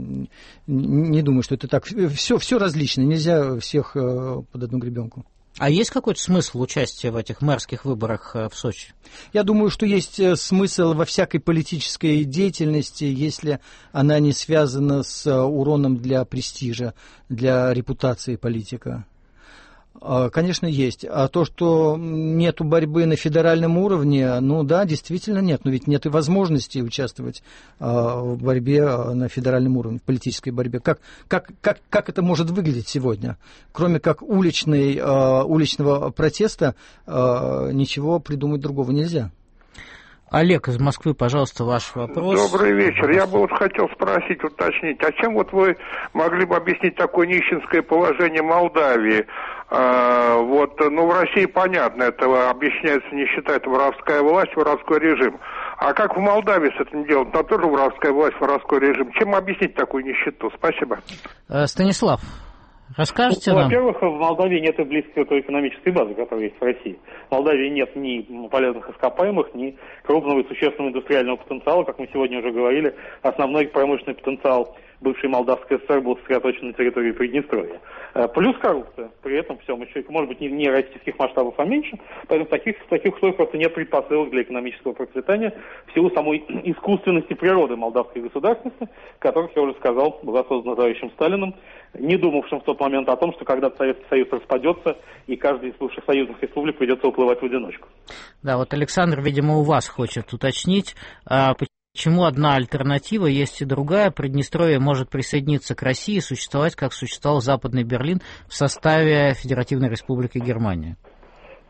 [SPEAKER 2] не думаю, что это так. Все, все различно, нельзя всех под одну гребенку.
[SPEAKER 1] А есть какой-то смысл участия в этих мэрских выборах в Сочи?
[SPEAKER 2] Я думаю, что есть смысл во всякой политической деятельности, если она не связана с уроном для престижа, для репутации политика. Конечно, есть. А то, что нет борьбы на федеральном уровне, ну да, действительно нет. Но ведь нет и возможности участвовать в борьбе на федеральном уровне, в политической борьбе. Как, как, как, как это может выглядеть сегодня? Кроме как уличной, уличного протеста, ничего придумать другого нельзя.
[SPEAKER 1] Олег из Москвы, пожалуйста, ваш вопрос.
[SPEAKER 9] Добрый вечер. Я бы вот хотел спросить, уточнить, а чем вот вы могли бы объяснить такое нищенское положение Молдавии? А, вот, ну, в России понятно, это объясняется, нищета, это воровская власть, воровской режим. А как в Молдавии с этим делать? Там тоже воровская власть, воровской режим. Чем объяснить такую нищету? Спасибо.
[SPEAKER 1] Станислав, расскажите
[SPEAKER 3] ну,
[SPEAKER 1] нам.
[SPEAKER 3] Во-первых, в Молдавии нет и близкой той экономической базы, которая есть в России. В Молдавии нет ни полезных ископаемых, ни крупного и существенного индустриального потенциала. Как мы сегодня уже говорили, основной промышленный потенциал бывшей Молдавской ССР был сосредоточен на территории Приднестровья. Плюс коррупция. При этом всем еще, может быть, не, не российских масштабов, а меньше. Поэтому в таких, в таких условиях просто нет предпосылок для экономического процветания в силу самой искусственности природы молдавской государственности, которых, я уже сказал, была создана товарищем Сталиным, не думавшим в тот момент о том, что когда-то Советский Союз распадется, и каждый из бывших союзных республик придется уплывать в одиночку.
[SPEAKER 1] Да, вот Александр, видимо, у вас хочет уточнить, почему одна альтернатива, есть и другая. Приднестровье может присоединиться к России и существовать, как существовал Западный Берлин в составе Федеративной Республики Германия.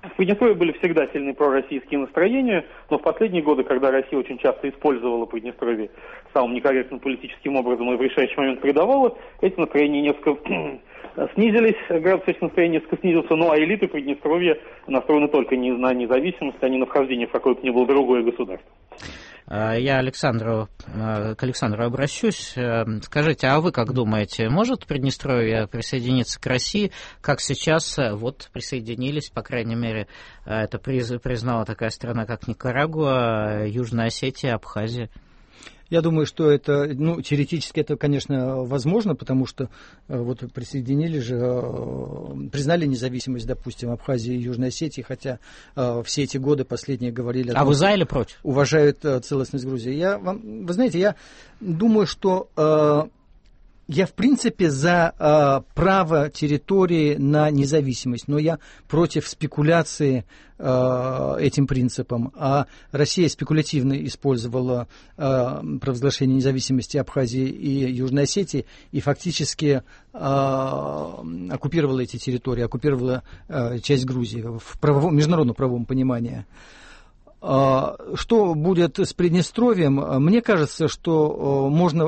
[SPEAKER 3] В Приднестровье были всегда сильные пророссийские настроения, но в последние годы, когда Россия очень часто использовала Приднестровье самым некорректным политическим образом и в решающий момент предавала, эти настроения несколько снизились, градус этих настроений несколько снизился, ну а элиты Приднестровья настроены только не на независимость, а не на вхождение в какое-то ни было другое государство.
[SPEAKER 1] Я Александру, к Александру обращусь. Скажите, а вы как думаете, может Приднестровье присоединиться к России, как сейчас вот присоединились, по крайней мере, это признала такая страна, как Никарагуа, Южная Осетия, Абхазия?
[SPEAKER 2] Я думаю, что это, ну, теоретически это, конечно, возможно, потому что э, вот присоединили же, э, признали независимость, допустим, Абхазии и Южной Осетии, хотя э, все эти годы последние говорили...
[SPEAKER 1] А вы за или против?
[SPEAKER 2] Уважают э, целостность Грузии. Я, вам, вы знаете, я думаю, что... Э, Я, в принципе, за э, право территории на независимость, но я против спекуляции э, этим принципом. А Россия спекулятивно использовала э, провозглашение независимости Абхазии и Южной Осетии и фактически э, оккупировала эти территории, оккупировала э, часть Грузии в правовом, международном правовом понимании. Что будет с Приднестровьем? Мне кажется, что можно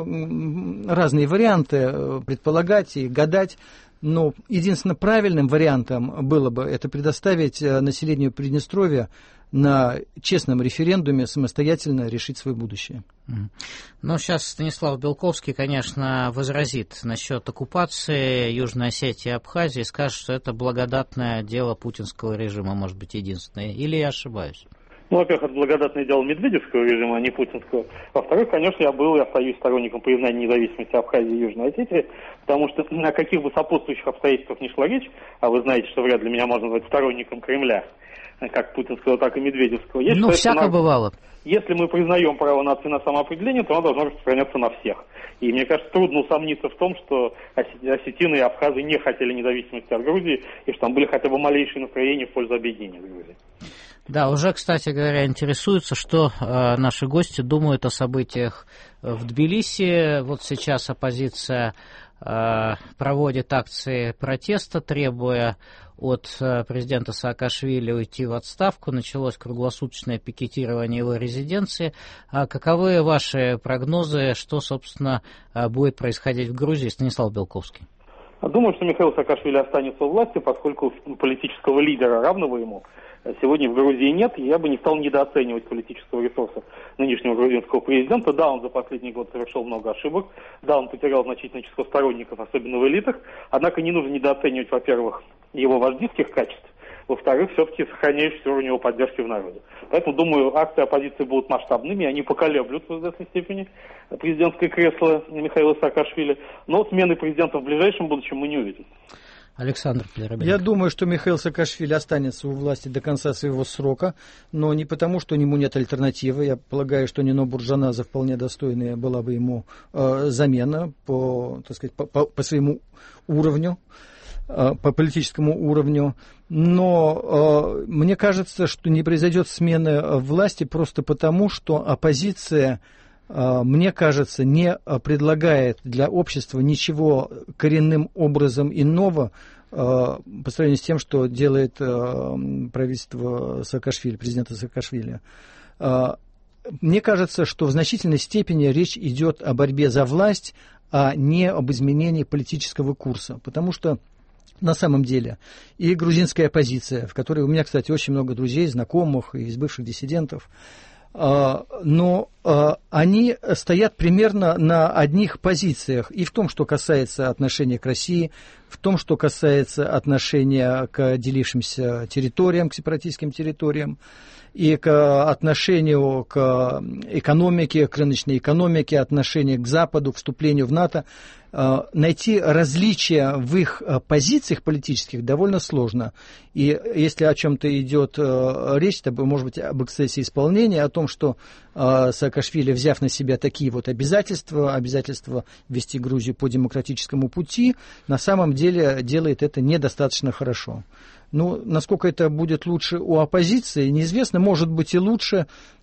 [SPEAKER 2] разные варианты предполагать и гадать, но единственно правильным вариантом было бы это предоставить населению Приднестровья на честном референдуме самостоятельно решить свое будущее.
[SPEAKER 1] Ну, сейчас Станислав Белковский, конечно, возразит насчет оккупации Южной Осетии и Абхазии, скажет, что это благодатное дело путинского режима, может быть, единственное. Или я ошибаюсь?
[SPEAKER 3] Ну, во-первых, это благодатное дело медведевского режима, а не путинского. Во-вторых, конечно, я был и остаюсь сторонником признания независимости Абхазии и Южной Осетии, потому что о каких бы сопутствующих обстоятельствах ни шла речь, а вы знаете, что вряд ли меня можно назвать сторонником Кремля, как путинского, так и медведевского. Я
[SPEAKER 1] ну,
[SPEAKER 3] считаю,
[SPEAKER 1] всяко
[SPEAKER 3] на...
[SPEAKER 1] бывало.
[SPEAKER 3] Если мы признаем право нации на самоопределение, то оно должно распространяться на всех. И мне кажется, трудно усомниться в том, что осетины и абхазы не хотели независимости от Грузии, и что там были хотя бы малейшие настроения в пользу объединения с Грузией.
[SPEAKER 1] Да, уже, кстати говоря, интересуются, что э, наши гости думают о событиях в Тбилиси. Вот сейчас оппозиция э, проводит акции протеста, требуя от э, президента Саакашвили уйти в отставку. Началось круглосуточное пикетирование его резиденции. А каковы ваши прогнозы, что, собственно, э, будет происходить в Грузии? Станислав Белковский.
[SPEAKER 3] Думаю, что Михаил Саакашвили останется у власти, поскольку политического лидера, равного ему, сегодня в Грузии нет, и я бы не стал недооценивать политического ресурса нынешнего грузинского президента. Да, он за последний год совершил много ошибок, да, он потерял значительное число сторонников, особенно в элитах, однако не нужно недооценивать, во-первых, его вождистских качеств, во-вторых, все-таки сохраняющейся у него поддержки в народе. Поэтому, думаю, акции оппозиции будут масштабными, они поколеблют в известной степени президентское кресло Михаила Саакашвили, но смены президента в ближайшем будущем мы не увидим.
[SPEAKER 1] Александр Плеробенко.
[SPEAKER 2] Я думаю, что Михаил Саакашвили останется у власти до конца своего срока, но не потому, что у него нет альтернативы. Я полагаю, что Нино Бурджаназа вполне достойная была бы ему э, замена по, так сказать, по, по, по своему уровню, э, по политическому уровню. Но э, мне кажется, что не произойдет смены власти просто потому, что оппозиция, мне кажется, не предлагает для общества ничего коренным образом иного по сравнению с тем, что делает правительство Саакашвили, президента Саакашвили. Мне кажется, что в значительной степени речь идет о борьбе за власть, а не об изменении политического курса. Потому что на самом деле и грузинская оппозиция, в которой у меня, кстати, очень много друзей, знакомых и из бывших диссидентов, но они стоят примерно на одних позициях и в том, что касается отношения к России, в том, что касается отношения к делившимся территориям, к сепаратистским территориям, и к отношению к экономике, к рыночной экономике, отношению к Западу, к вступлению в НАТО. Найти различия в их позициях политических довольно сложно. И если о чем-то идет речь, то, может быть, об эксцессе исполнения, о том, что Саакашвили, взяв на себя такие вот обязательства, обязательства вести Грузию по демократическому пути, на самом деле делает это недостаточно хорошо. Ну, насколько это будет лучше у оппозиции, неизвестно, может быть и лучше,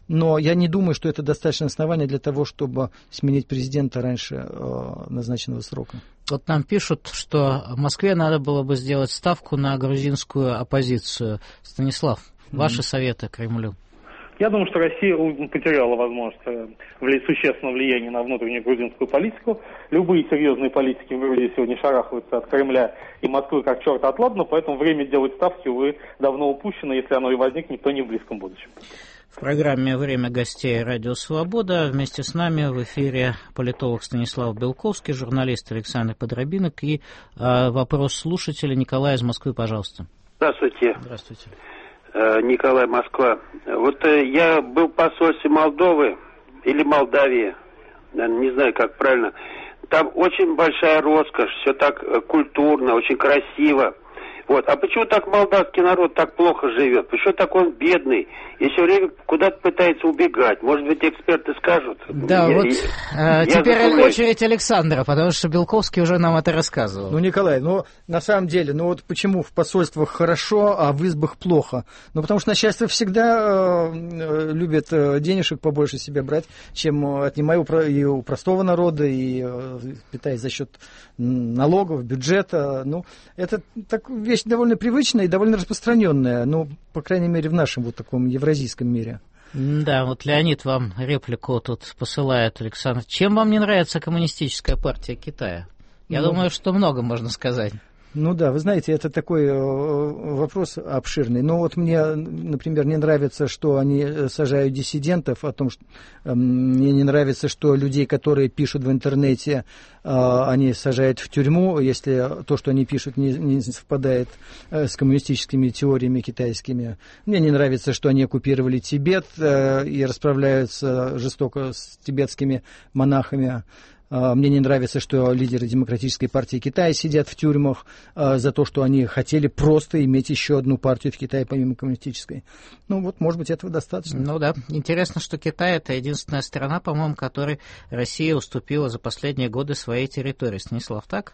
[SPEAKER 2] но я не думаю, что это достаточное основание для того, чтобы сменить президента раньше э, назначенного срока.
[SPEAKER 1] Вот нам пишут, что в Москве надо было бы сделать ставку на грузинскую оппозицию. Станислав, mm-hmm. ваши советы Кремлю?
[SPEAKER 3] Я думаю, что Россия потеряла возможность существенного влияния на внутреннюю грузинскую политику. Любые серьезные политики в Грузии сегодня шарахаются от Кремля и Москвы как черта от ладана, поэтому время делать ставки, увы, давно упущено, если оно и возникнет, то не в близком будущем.
[SPEAKER 1] В программе «Время гостей» Радио Свобода вместе с нами в эфире политолог Станислав Белковский, журналист Александр Подробинок и э, вопрос слушателя Николай из Москвы, пожалуйста.
[SPEAKER 10] Здравствуйте.
[SPEAKER 1] Здравствуйте.
[SPEAKER 10] Николай, Москва. Вот я был в посольстве Молдовы или Молдавии, не знаю, как правильно. Там очень большая роскошь, все так культурно, очень красиво. Вот. А почему так молдавский народ так плохо живет? Почему так он бедный и все время куда-то пытается убегать? Может быть, эксперты скажут?
[SPEAKER 1] Да, я, вот я, э, теперь я очередь Александра, потому что Белковский уже нам это рассказывал.
[SPEAKER 2] Ну, Николай, ну, на самом деле, ну вот почему в посольствах хорошо, а в избах плохо? Ну, потому что начальство всегда э, любит денежек побольше себе брать, чем отнимая у, и у простого народа, и э, питаясь за счет налогов, бюджета. Ну, это так вещь довольно привычная и довольно распространенная, ну, по крайней мере, в нашем вот таком евразийском мире.
[SPEAKER 1] Да, вот Леонид вам реплику тут посылает, Александр. Чем вам не нравится коммунистическая партия Китая? Я ну, думаю, что много можно сказать.
[SPEAKER 2] Ну да, вы знаете, это такой вопрос обширный. Но вот мне, например, не нравится, что они сажают диссидентов, о том, что мне не нравится, что людей, которые пишут в интернете, они сажают в тюрьму, если то, что они пишут, не, не совпадает с коммунистическими теориями китайскими. Мне не нравится, что они оккупировали Тибет и расправляются жестоко с тибетскими монахами. Мне не нравится, что лидеры Демократической партии Китая сидят в тюрьмах за то, что они хотели просто иметь еще одну партию в Китае, помимо коммунистической. Ну вот, может быть, этого достаточно.
[SPEAKER 1] Ну да. Интересно, что Китай — это единственная страна, по-моему, которой Россия уступила за последние годы своей территории. Станислав, так?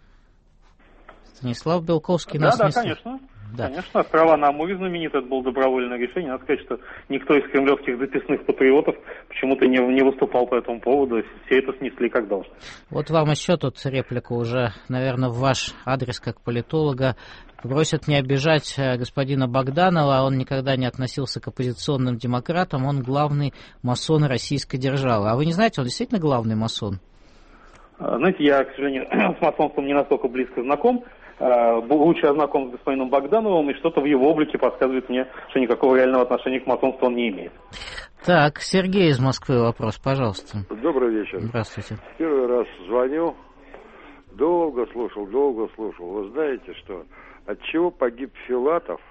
[SPEAKER 1] Станислав Белковский
[SPEAKER 3] да,
[SPEAKER 1] нас
[SPEAKER 3] да,
[SPEAKER 1] не...
[SPEAKER 3] конечно.
[SPEAKER 1] Да.
[SPEAKER 3] Конечно, острова на Амуре знаменитые, это было добровольное решение. Надо сказать, что никто из кремлевских записных патриотов почему-то не, не выступал по этому поводу, все это снесли как должно.
[SPEAKER 1] Вот вам еще тут реплика уже, наверное, в ваш адрес как политолога. Просят не обижать господина Богданова, он никогда не относился к оппозиционным демократам, он главный масон российской державы. А вы не знаете, он действительно главный масон?
[SPEAKER 3] Знаете, я, к сожалению, с масонством не настолько близко знаком. Лучше я знаком с господином Богдановым, и что-то в его облике подсказывает мне, что никакого реального отношения к масонству он не имеет.
[SPEAKER 1] Так, Сергей из Москвы вопрос, пожалуйста.
[SPEAKER 11] Добрый вечер.
[SPEAKER 1] Здравствуйте.
[SPEAKER 11] Первый раз звоню, долго слушал, долго слушал. Вы знаете, что от чего погиб Филатов,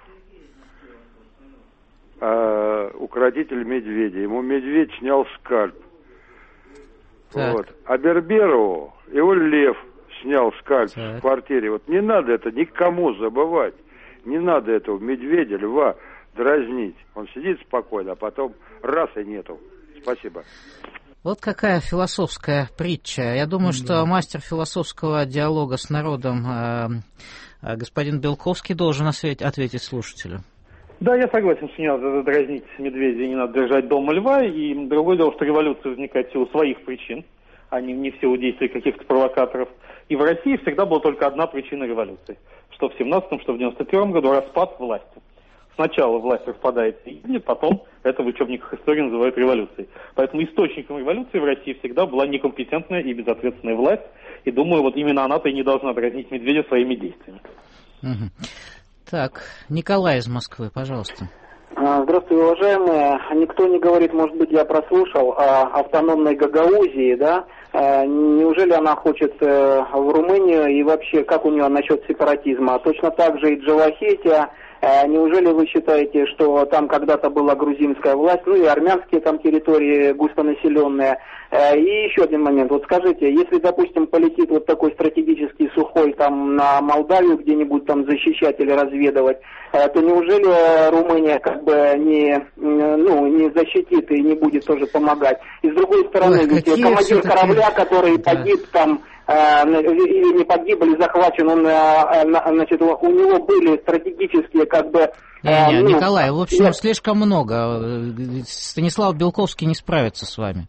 [SPEAKER 11] а, укротитель медведя? Ему медведь снял скальп. Вот. А Берберову его лев снял скальп так. в квартире. Вот не надо это никому забывать. Не надо этого медведя, льва дразнить. Он сидит спокойно, а потом раз и нету. Спасибо.
[SPEAKER 1] Вот какая философская притча. Я думаю, mm-hmm. что мастер философского диалога с народом э, э, господин Белковский должен ответить, ответить слушателю.
[SPEAKER 3] Да, я согласен, что не надо дразнить медведя, не надо держать дома льва. И другое дело, что революция возникает в силу своих причин, а не, не в силу действий каких-то провокаторов. И в России всегда была только одна причина революции. Что в семнадцатом, что в девяносто первом году распад власти. Сначала власть распадается, и потом это в учебниках истории называют революцией. Поэтому источником революции в России всегда была некомпетентная и безответственная власть. И думаю, вот именно она-то и не должна дразнить медведя своими действиями.
[SPEAKER 1] Угу. Так, Николай из Москвы, пожалуйста.
[SPEAKER 12] Здравствуйте, уважаемые. Никто не говорит, может быть, я прослушал о автономной Гагаузии, да? Неужели она хочет в Румынию и вообще, как у нее насчет сепаратизма? Точно так же и Джавахетия. Неужели вы считаете, что там когда-то была грузинская власть, ну и армянские там территории густонаселенные? И еще один момент. Вот скажите, если, допустим, полетит вот такой стратегический сухой там на Молдавию где-нибудь там защищать или разведывать, то неужели Румыния как бы не, ну, не защитит и не будет тоже помогать? И с другой стороны, Ой, ведь командир корабля, который да. погиб там или не погиб, или захвачен, он, значит, у него были стратегические, как бы...
[SPEAKER 1] Не, не,
[SPEAKER 12] ну,
[SPEAKER 1] Николай, в общем,
[SPEAKER 12] нет.
[SPEAKER 1] слишком много. Станислав Белковский не справится с вами.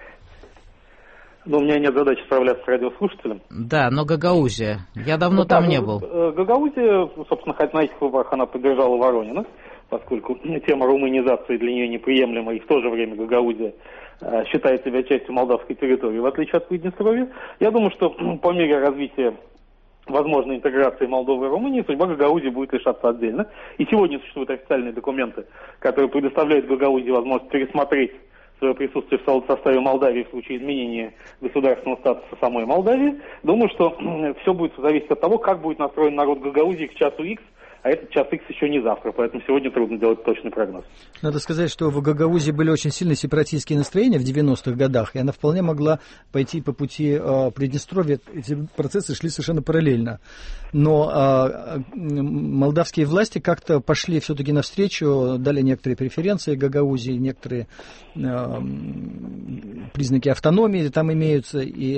[SPEAKER 3] Но у меня нет задачи справляться с радиослушателем.
[SPEAKER 1] Да, но Гагаузия. Я давно
[SPEAKER 3] ну,
[SPEAKER 1] там
[SPEAKER 3] да,
[SPEAKER 1] не
[SPEAKER 3] ну,
[SPEAKER 1] был.
[SPEAKER 3] Гагаузия, собственно, хоть на этих выборах она поддержала Воронина, поскольку тема румынизации для нее неприемлема, и в то же время Гагаузия э, считает себя частью молдавской территории, в отличие от Приднестровья. Я думаю, что по мере развития возможной интеграции Молдовы и Румынии судьба Гагаузии будет решаться отдельно. И сегодня существуют официальные документы, которые предоставляют Гагаузии возможность пересмотреть свое присутствие в составе Молдавии в случае изменения государственного статуса самой Молдавии. Думаю, что все будет зависеть от того, как будет настроен народ Гагаузии к часу Х, а этот час Х еще не завтра, поэтому сегодня трудно делать точный прогноз.
[SPEAKER 2] Надо сказать, что в Гагаузии были очень сильные сепаратистские настроения в девяностых годах, и она вполне могла пойти по пути э, Приднестровья. Эти процессы шли совершенно параллельно. Но э, молдавские власти как-то пошли все-таки навстречу, дали некоторые преференции Гагаузии, некоторые э, признаки автономии там имеются, и э,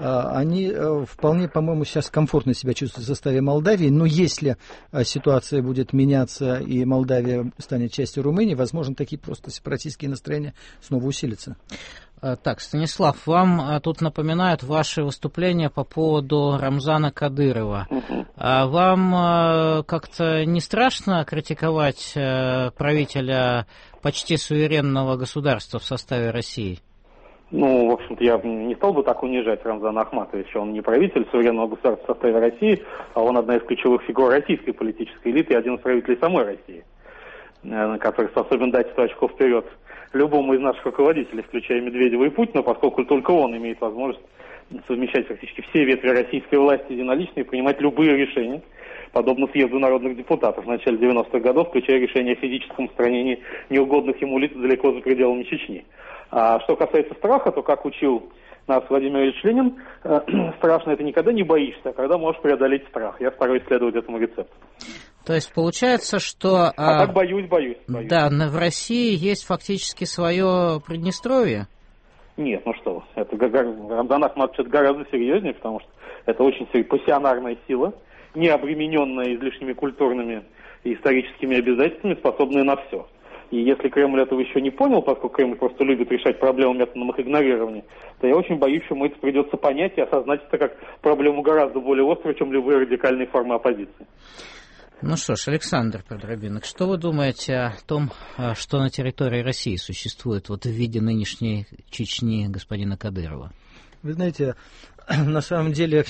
[SPEAKER 2] они э, вполне, по-моему, сейчас комфортно себя чувствуют в составе Молдавии, но если э, ситуация ситуация будет меняться и Молдавия станет частью Румынии, возможно, такие просто сепаратистские настроения снова усилятся.
[SPEAKER 1] Так, Станислав, вам тут напоминают ваши выступления по поводу Рамзана Кадырова. Uh-huh. А вам как-то не страшно критиковать правителя почти суверенного государства в составе России?
[SPEAKER 3] Ну, в общем-то, я не стал бы так унижать Рамзана Ахматовича. Он не правитель суверенного государства в составе России, а он одна из ключевых фигур российской политической элиты и один из правителей самой России, который способен дать сто очков вперед любому из наших руководителей, включая Медведева и Путина, поскольку только он имеет возможность совмещать практически все ветви российской власти единолично и принимать любые решения, подобно съезду народных депутатов в начале девяностых годов, включая решение о физическом устранении неугодных ему лиц далеко за пределами Чечни. А что касается страха, то, как учил нас Владимир Ильич Ленин, э, страшно это никогда не боишься, а когда можешь преодолеть страх. Я стараюсь следовать этому рецепту.
[SPEAKER 1] То есть получается, что...
[SPEAKER 3] А, а так боюсь, боюсь, боюсь.
[SPEAKER 1] Да, в России есть фактически свое Приднестровье?
[SPEAKER 3] Нет, ну что, это Рамзан Ахматович это гораздо серьезнее, потому что это очень пассионарная сила, не обремененная излишними культурными и историческими обязательствами, способная на все. И если Кремль этого еще не понял, поскольку Кремль просто любит решать проблемы методом их игнорирования, то я очень боюсь, что ему это придется понять и осознать это как проблему гораздо более острую, чем любые радикальные формы оппозиции.
[SPEAKER 1] Ну что ж, Александр Подробинок, что вы думаете о том, что на территории России существует вот в виде нынешней Чечни господина Кадырова?
[SPEAKER 2] Вы знаете, на самом деле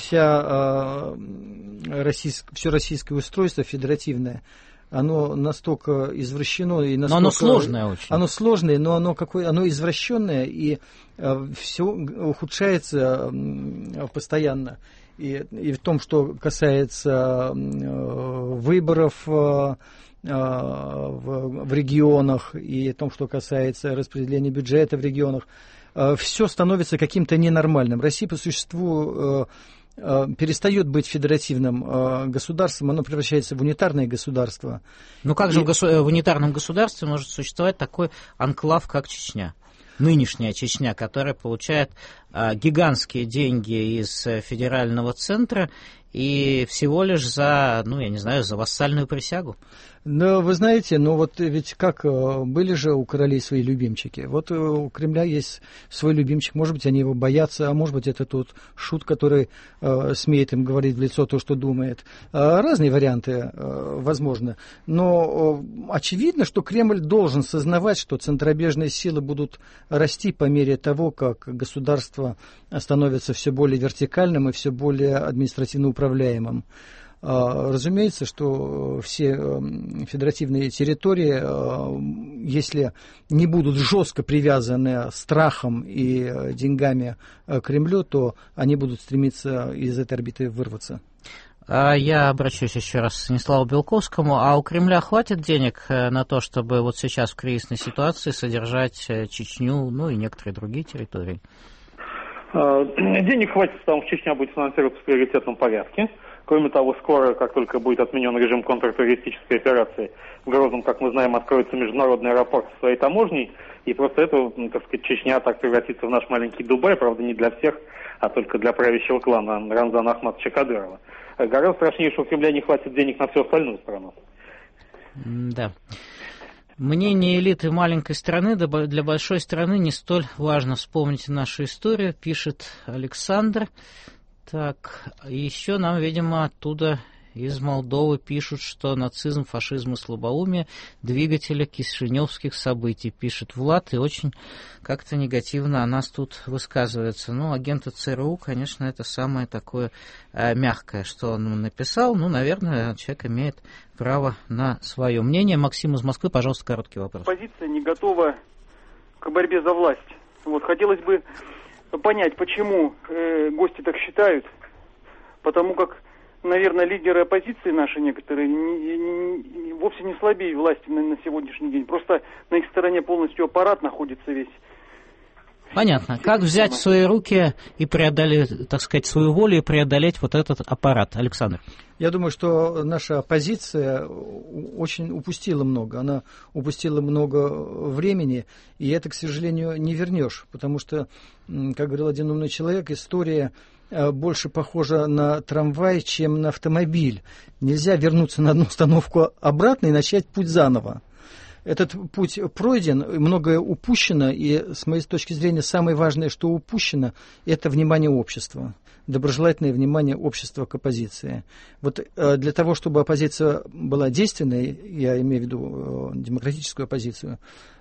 [SPEAKER 2] вся, э, российск, все российское устройство федеративное, оно настолько извращено и настолько...
[SPEAKER 1] Но оно сложное очень.
[SPEAKER 2] Оно сложное, но оно, какое, оно извращенное, и э, все ухудшается э, постоянно. И, и в том, что касается э, выборов э, э, в, в регионах, и в том, что касается распределения бюджета в регионах, э, все становится каким-то ненормальным. Россия по существу... Э, перестает быть федеративным э, государством, оно превращается в унитарное государство.
[SPEAKER 1] Ну как
[SPEAKER 2] и...
[SPEAKER 1] же в, госу... в унитарном государстве может существовать такой анклав, как Чечня? Нынешняя Чечня, которая получает э, гигантские деньги из федерального центра и всего лишь за, ну я не знаю, за вассальную присягу.
[SPEAKER 2] Но вы знаете, ну вот ведь как были же у королей свои любимчики. Вот у Кремля есть свой любимчик. Может быть, они его боятся, а может быть, это тот шут, который э, смеет им говорить в лицо то, что думает. Э, разные варианты э, возможны. Но э, очевидно, что Кремль должен сознавать, что центробежные силы будут расти по мере того, как государство становится все более вертикальным и все более административно управляемым. Разумеется, что все федеративные территории, если не будут жестко привязаны страхом и деньгами к Кремлю, то они будут стремиться из этой орбиты вырваться.
[SPEAKER 1] Я обращусь еще раз к Станиславу Белковскому. А у Кремля хватит денег на то, чтобы вот сейчас в кризисной ситуации содержать Чечню, ну и некоторые другие территории?
[SPEAKER 3] Денег хватит, потому что Чечня будет финансироваться в приоритетном порядке. Кроме того, скоро, как только будет отменен режим контртеррористической операции, в Грозном, как мы знаем, откроется международный аэропорт со своей таможней, и просто это, так сказать, Чечня так превратится в наш маленький Дубай, правда, не для всех, а только для правящего клана Рамзана Ахматовича Кадырова. Гораздо страшнее, что у Кремля не хватит денег на всю остальную страну.
[SPEAKER 1] Да. Мнение элиты маленькой страны для большой страны не столь важно. Вспомните нашу историю, пишет Александр. Так, еще нам, видимо, оттуда из Молдовы пишут, что нацизм, фашизм и слабоумие – двигатели кишиневских событий, пишет Влад, и очень как-то негативно о нас тут высказывается. Ну, агенты ЦРУ, конечно, это самое такое э, мягкое, что он написал. Ну, наверное, человек имеет право на свое мнение. Максим из Москвы, пожалуйста, короткий вопрос.
[SPEAKER 13] Оппозиция не готова к борьбе за власть. Вот, хотелось бы понять, почему э, гости так считают, потому как, наверное, лидеры оппозиции наши некоторые не, не, не, вовсе не слабее власти на, на сегодняшний день. Просто на их стороне полностью аппарат находится весь.
[SPEAKER 1] Понятно. Как взять в свои руки и преодолеть, так сказать, свою волю и преодолеть вот этот аппарат? Александр.
[SPEAKER 2] Я думаю, что наша оппозиция очень упустила много. Она упустила много времени, и это, к сожалению, не вернешь. Потому что, как говорил один умный человек, история больше похожа на трамвай, чем на автомобиль. Нельзя вернуться на одну остановку обратно и начать путь заново. Этот путь пройден, многое упущено, и с моей точки зрения самое важное, что упущено, это внимание общества, доброжелательное внимание общества к оппозиции. Вот для того, чтобы оппозиция была действенной, я имею в виду демократическую оппозицию,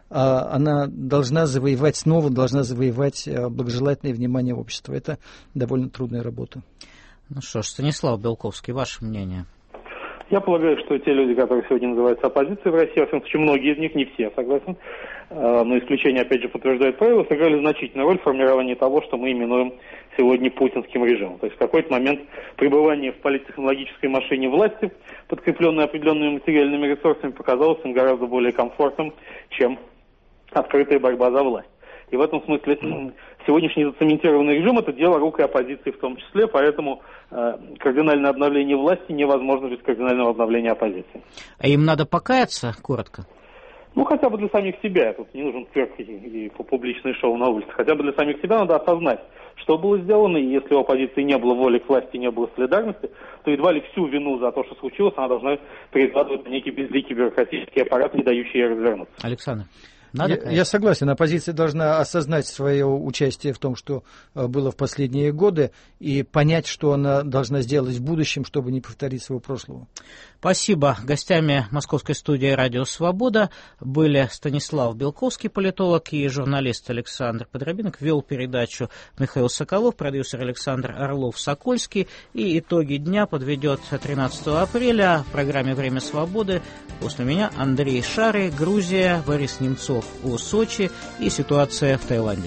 [SPEAKER 2] она должна завоевать снова, должна завоевать благожелательное внимание общества. Это довольно трудная работа.
[SPEAKER 1] Ну что ж, Станислав Белковский, ваше мнение?
[SPEAKER 3] Я полагаю, что те люди, которые сегодня называются оппозицией в России, во всяком случае, многие из них, не все, согласен, но исключение, опять же, подтверждает правило, сыграли значительную роль в формировании того, что мы именуем сегодня путинским режимом. То есть в какой-то момент пребывание в политтехнологической машине власти, подкрепленной определенными материальными ресурсами, показалось им гораздо более комфортным, чем открытая борьба за власть. И в этом смысле сегодняшний зацементированный режим – это дело рук и оппозиции в том числе, поэтому э, кардинальное обновление власти невозможно без кардинального обновления оппозиции.
[SPEAKER 1] А им надо покаяться, коротко?
[SPEAKER 3] Ну, хотя бы для самих себя. Тут не нужен цирк и, и публичное шоу на улице. Хотя бы для самих себя надо осознать, что было сделано, и если у оппозиции не было воли к власти, не было солидарности, то едва ли всю вину за то, что случилось, она должна перекладывать на некий безликий бюрократический аппарат, не дающий ей развернуться.
[SPEAKER 1] Александр. Надо,
[SPEAKER 2] я, я согласен, оппозиция должна осознать свое участие в том, что было в последние годы, и понять, что она должна сделать в будущем, чтобы не повторить своего прошлого.
[SPEAKER 1] Спасибо. Гостями московской студии «Радио Свобода» были Станислав Белковский, политолог, и журналист Александр Подробинок. Вел передачу Михаил Соколов, продюсер Александр Орлов-Сокольский. И итоги дня подведет тринадцатого апреля в программе «Время свободы». После меня Андрей Шарый, Грузия, Борис Немцов о Сочи и ситуация в Таиланде.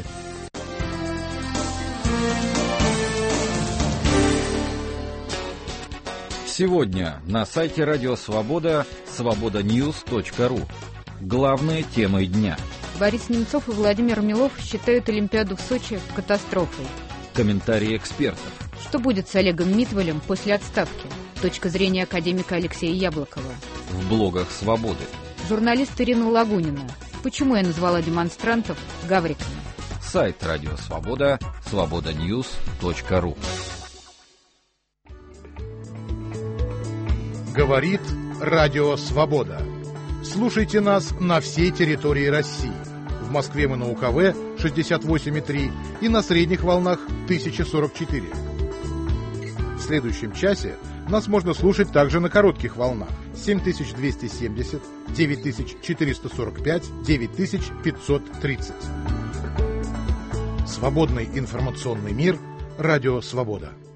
[SPEAKER 14] Сегодня на сайте Радио Свобода свобода ньюс точка ру. Главные темы дня.
[SPEAKER 15] Борис Немцов и Владимир Милов считают Олимпиаду в Сочи катастрофой.
[SPEAKER 14] Комментарии экспертов.
[SPEAKER 15] Что будет с Олегом Митвалем после отставки? Точка зрения академика Алексея Яблокова.
[SPEAKER 14] В блогах Свободы.
[SPEAKER 15] Журналист Ирина Лагунина. Почему я назвала демонстрантов гавриками?
[SPEAKER 14] Сайт Радио Свобода свобода ньюс точка ру.
[SPEAKER 4] Говорит Радио Свобода. Слушайте нас на всей территории России. В Москве мы на УКВ шестьдесят восемь и три и на средних волнах тысяча сорок четыре. В следующем часе нас можно слушать также на коротких волнах семь тысяч двести семьдесят, девять тысяч четыреста сорок пять, девять тысяч пятьсот тридцать. Свободный информационный мир. Радио Свобода.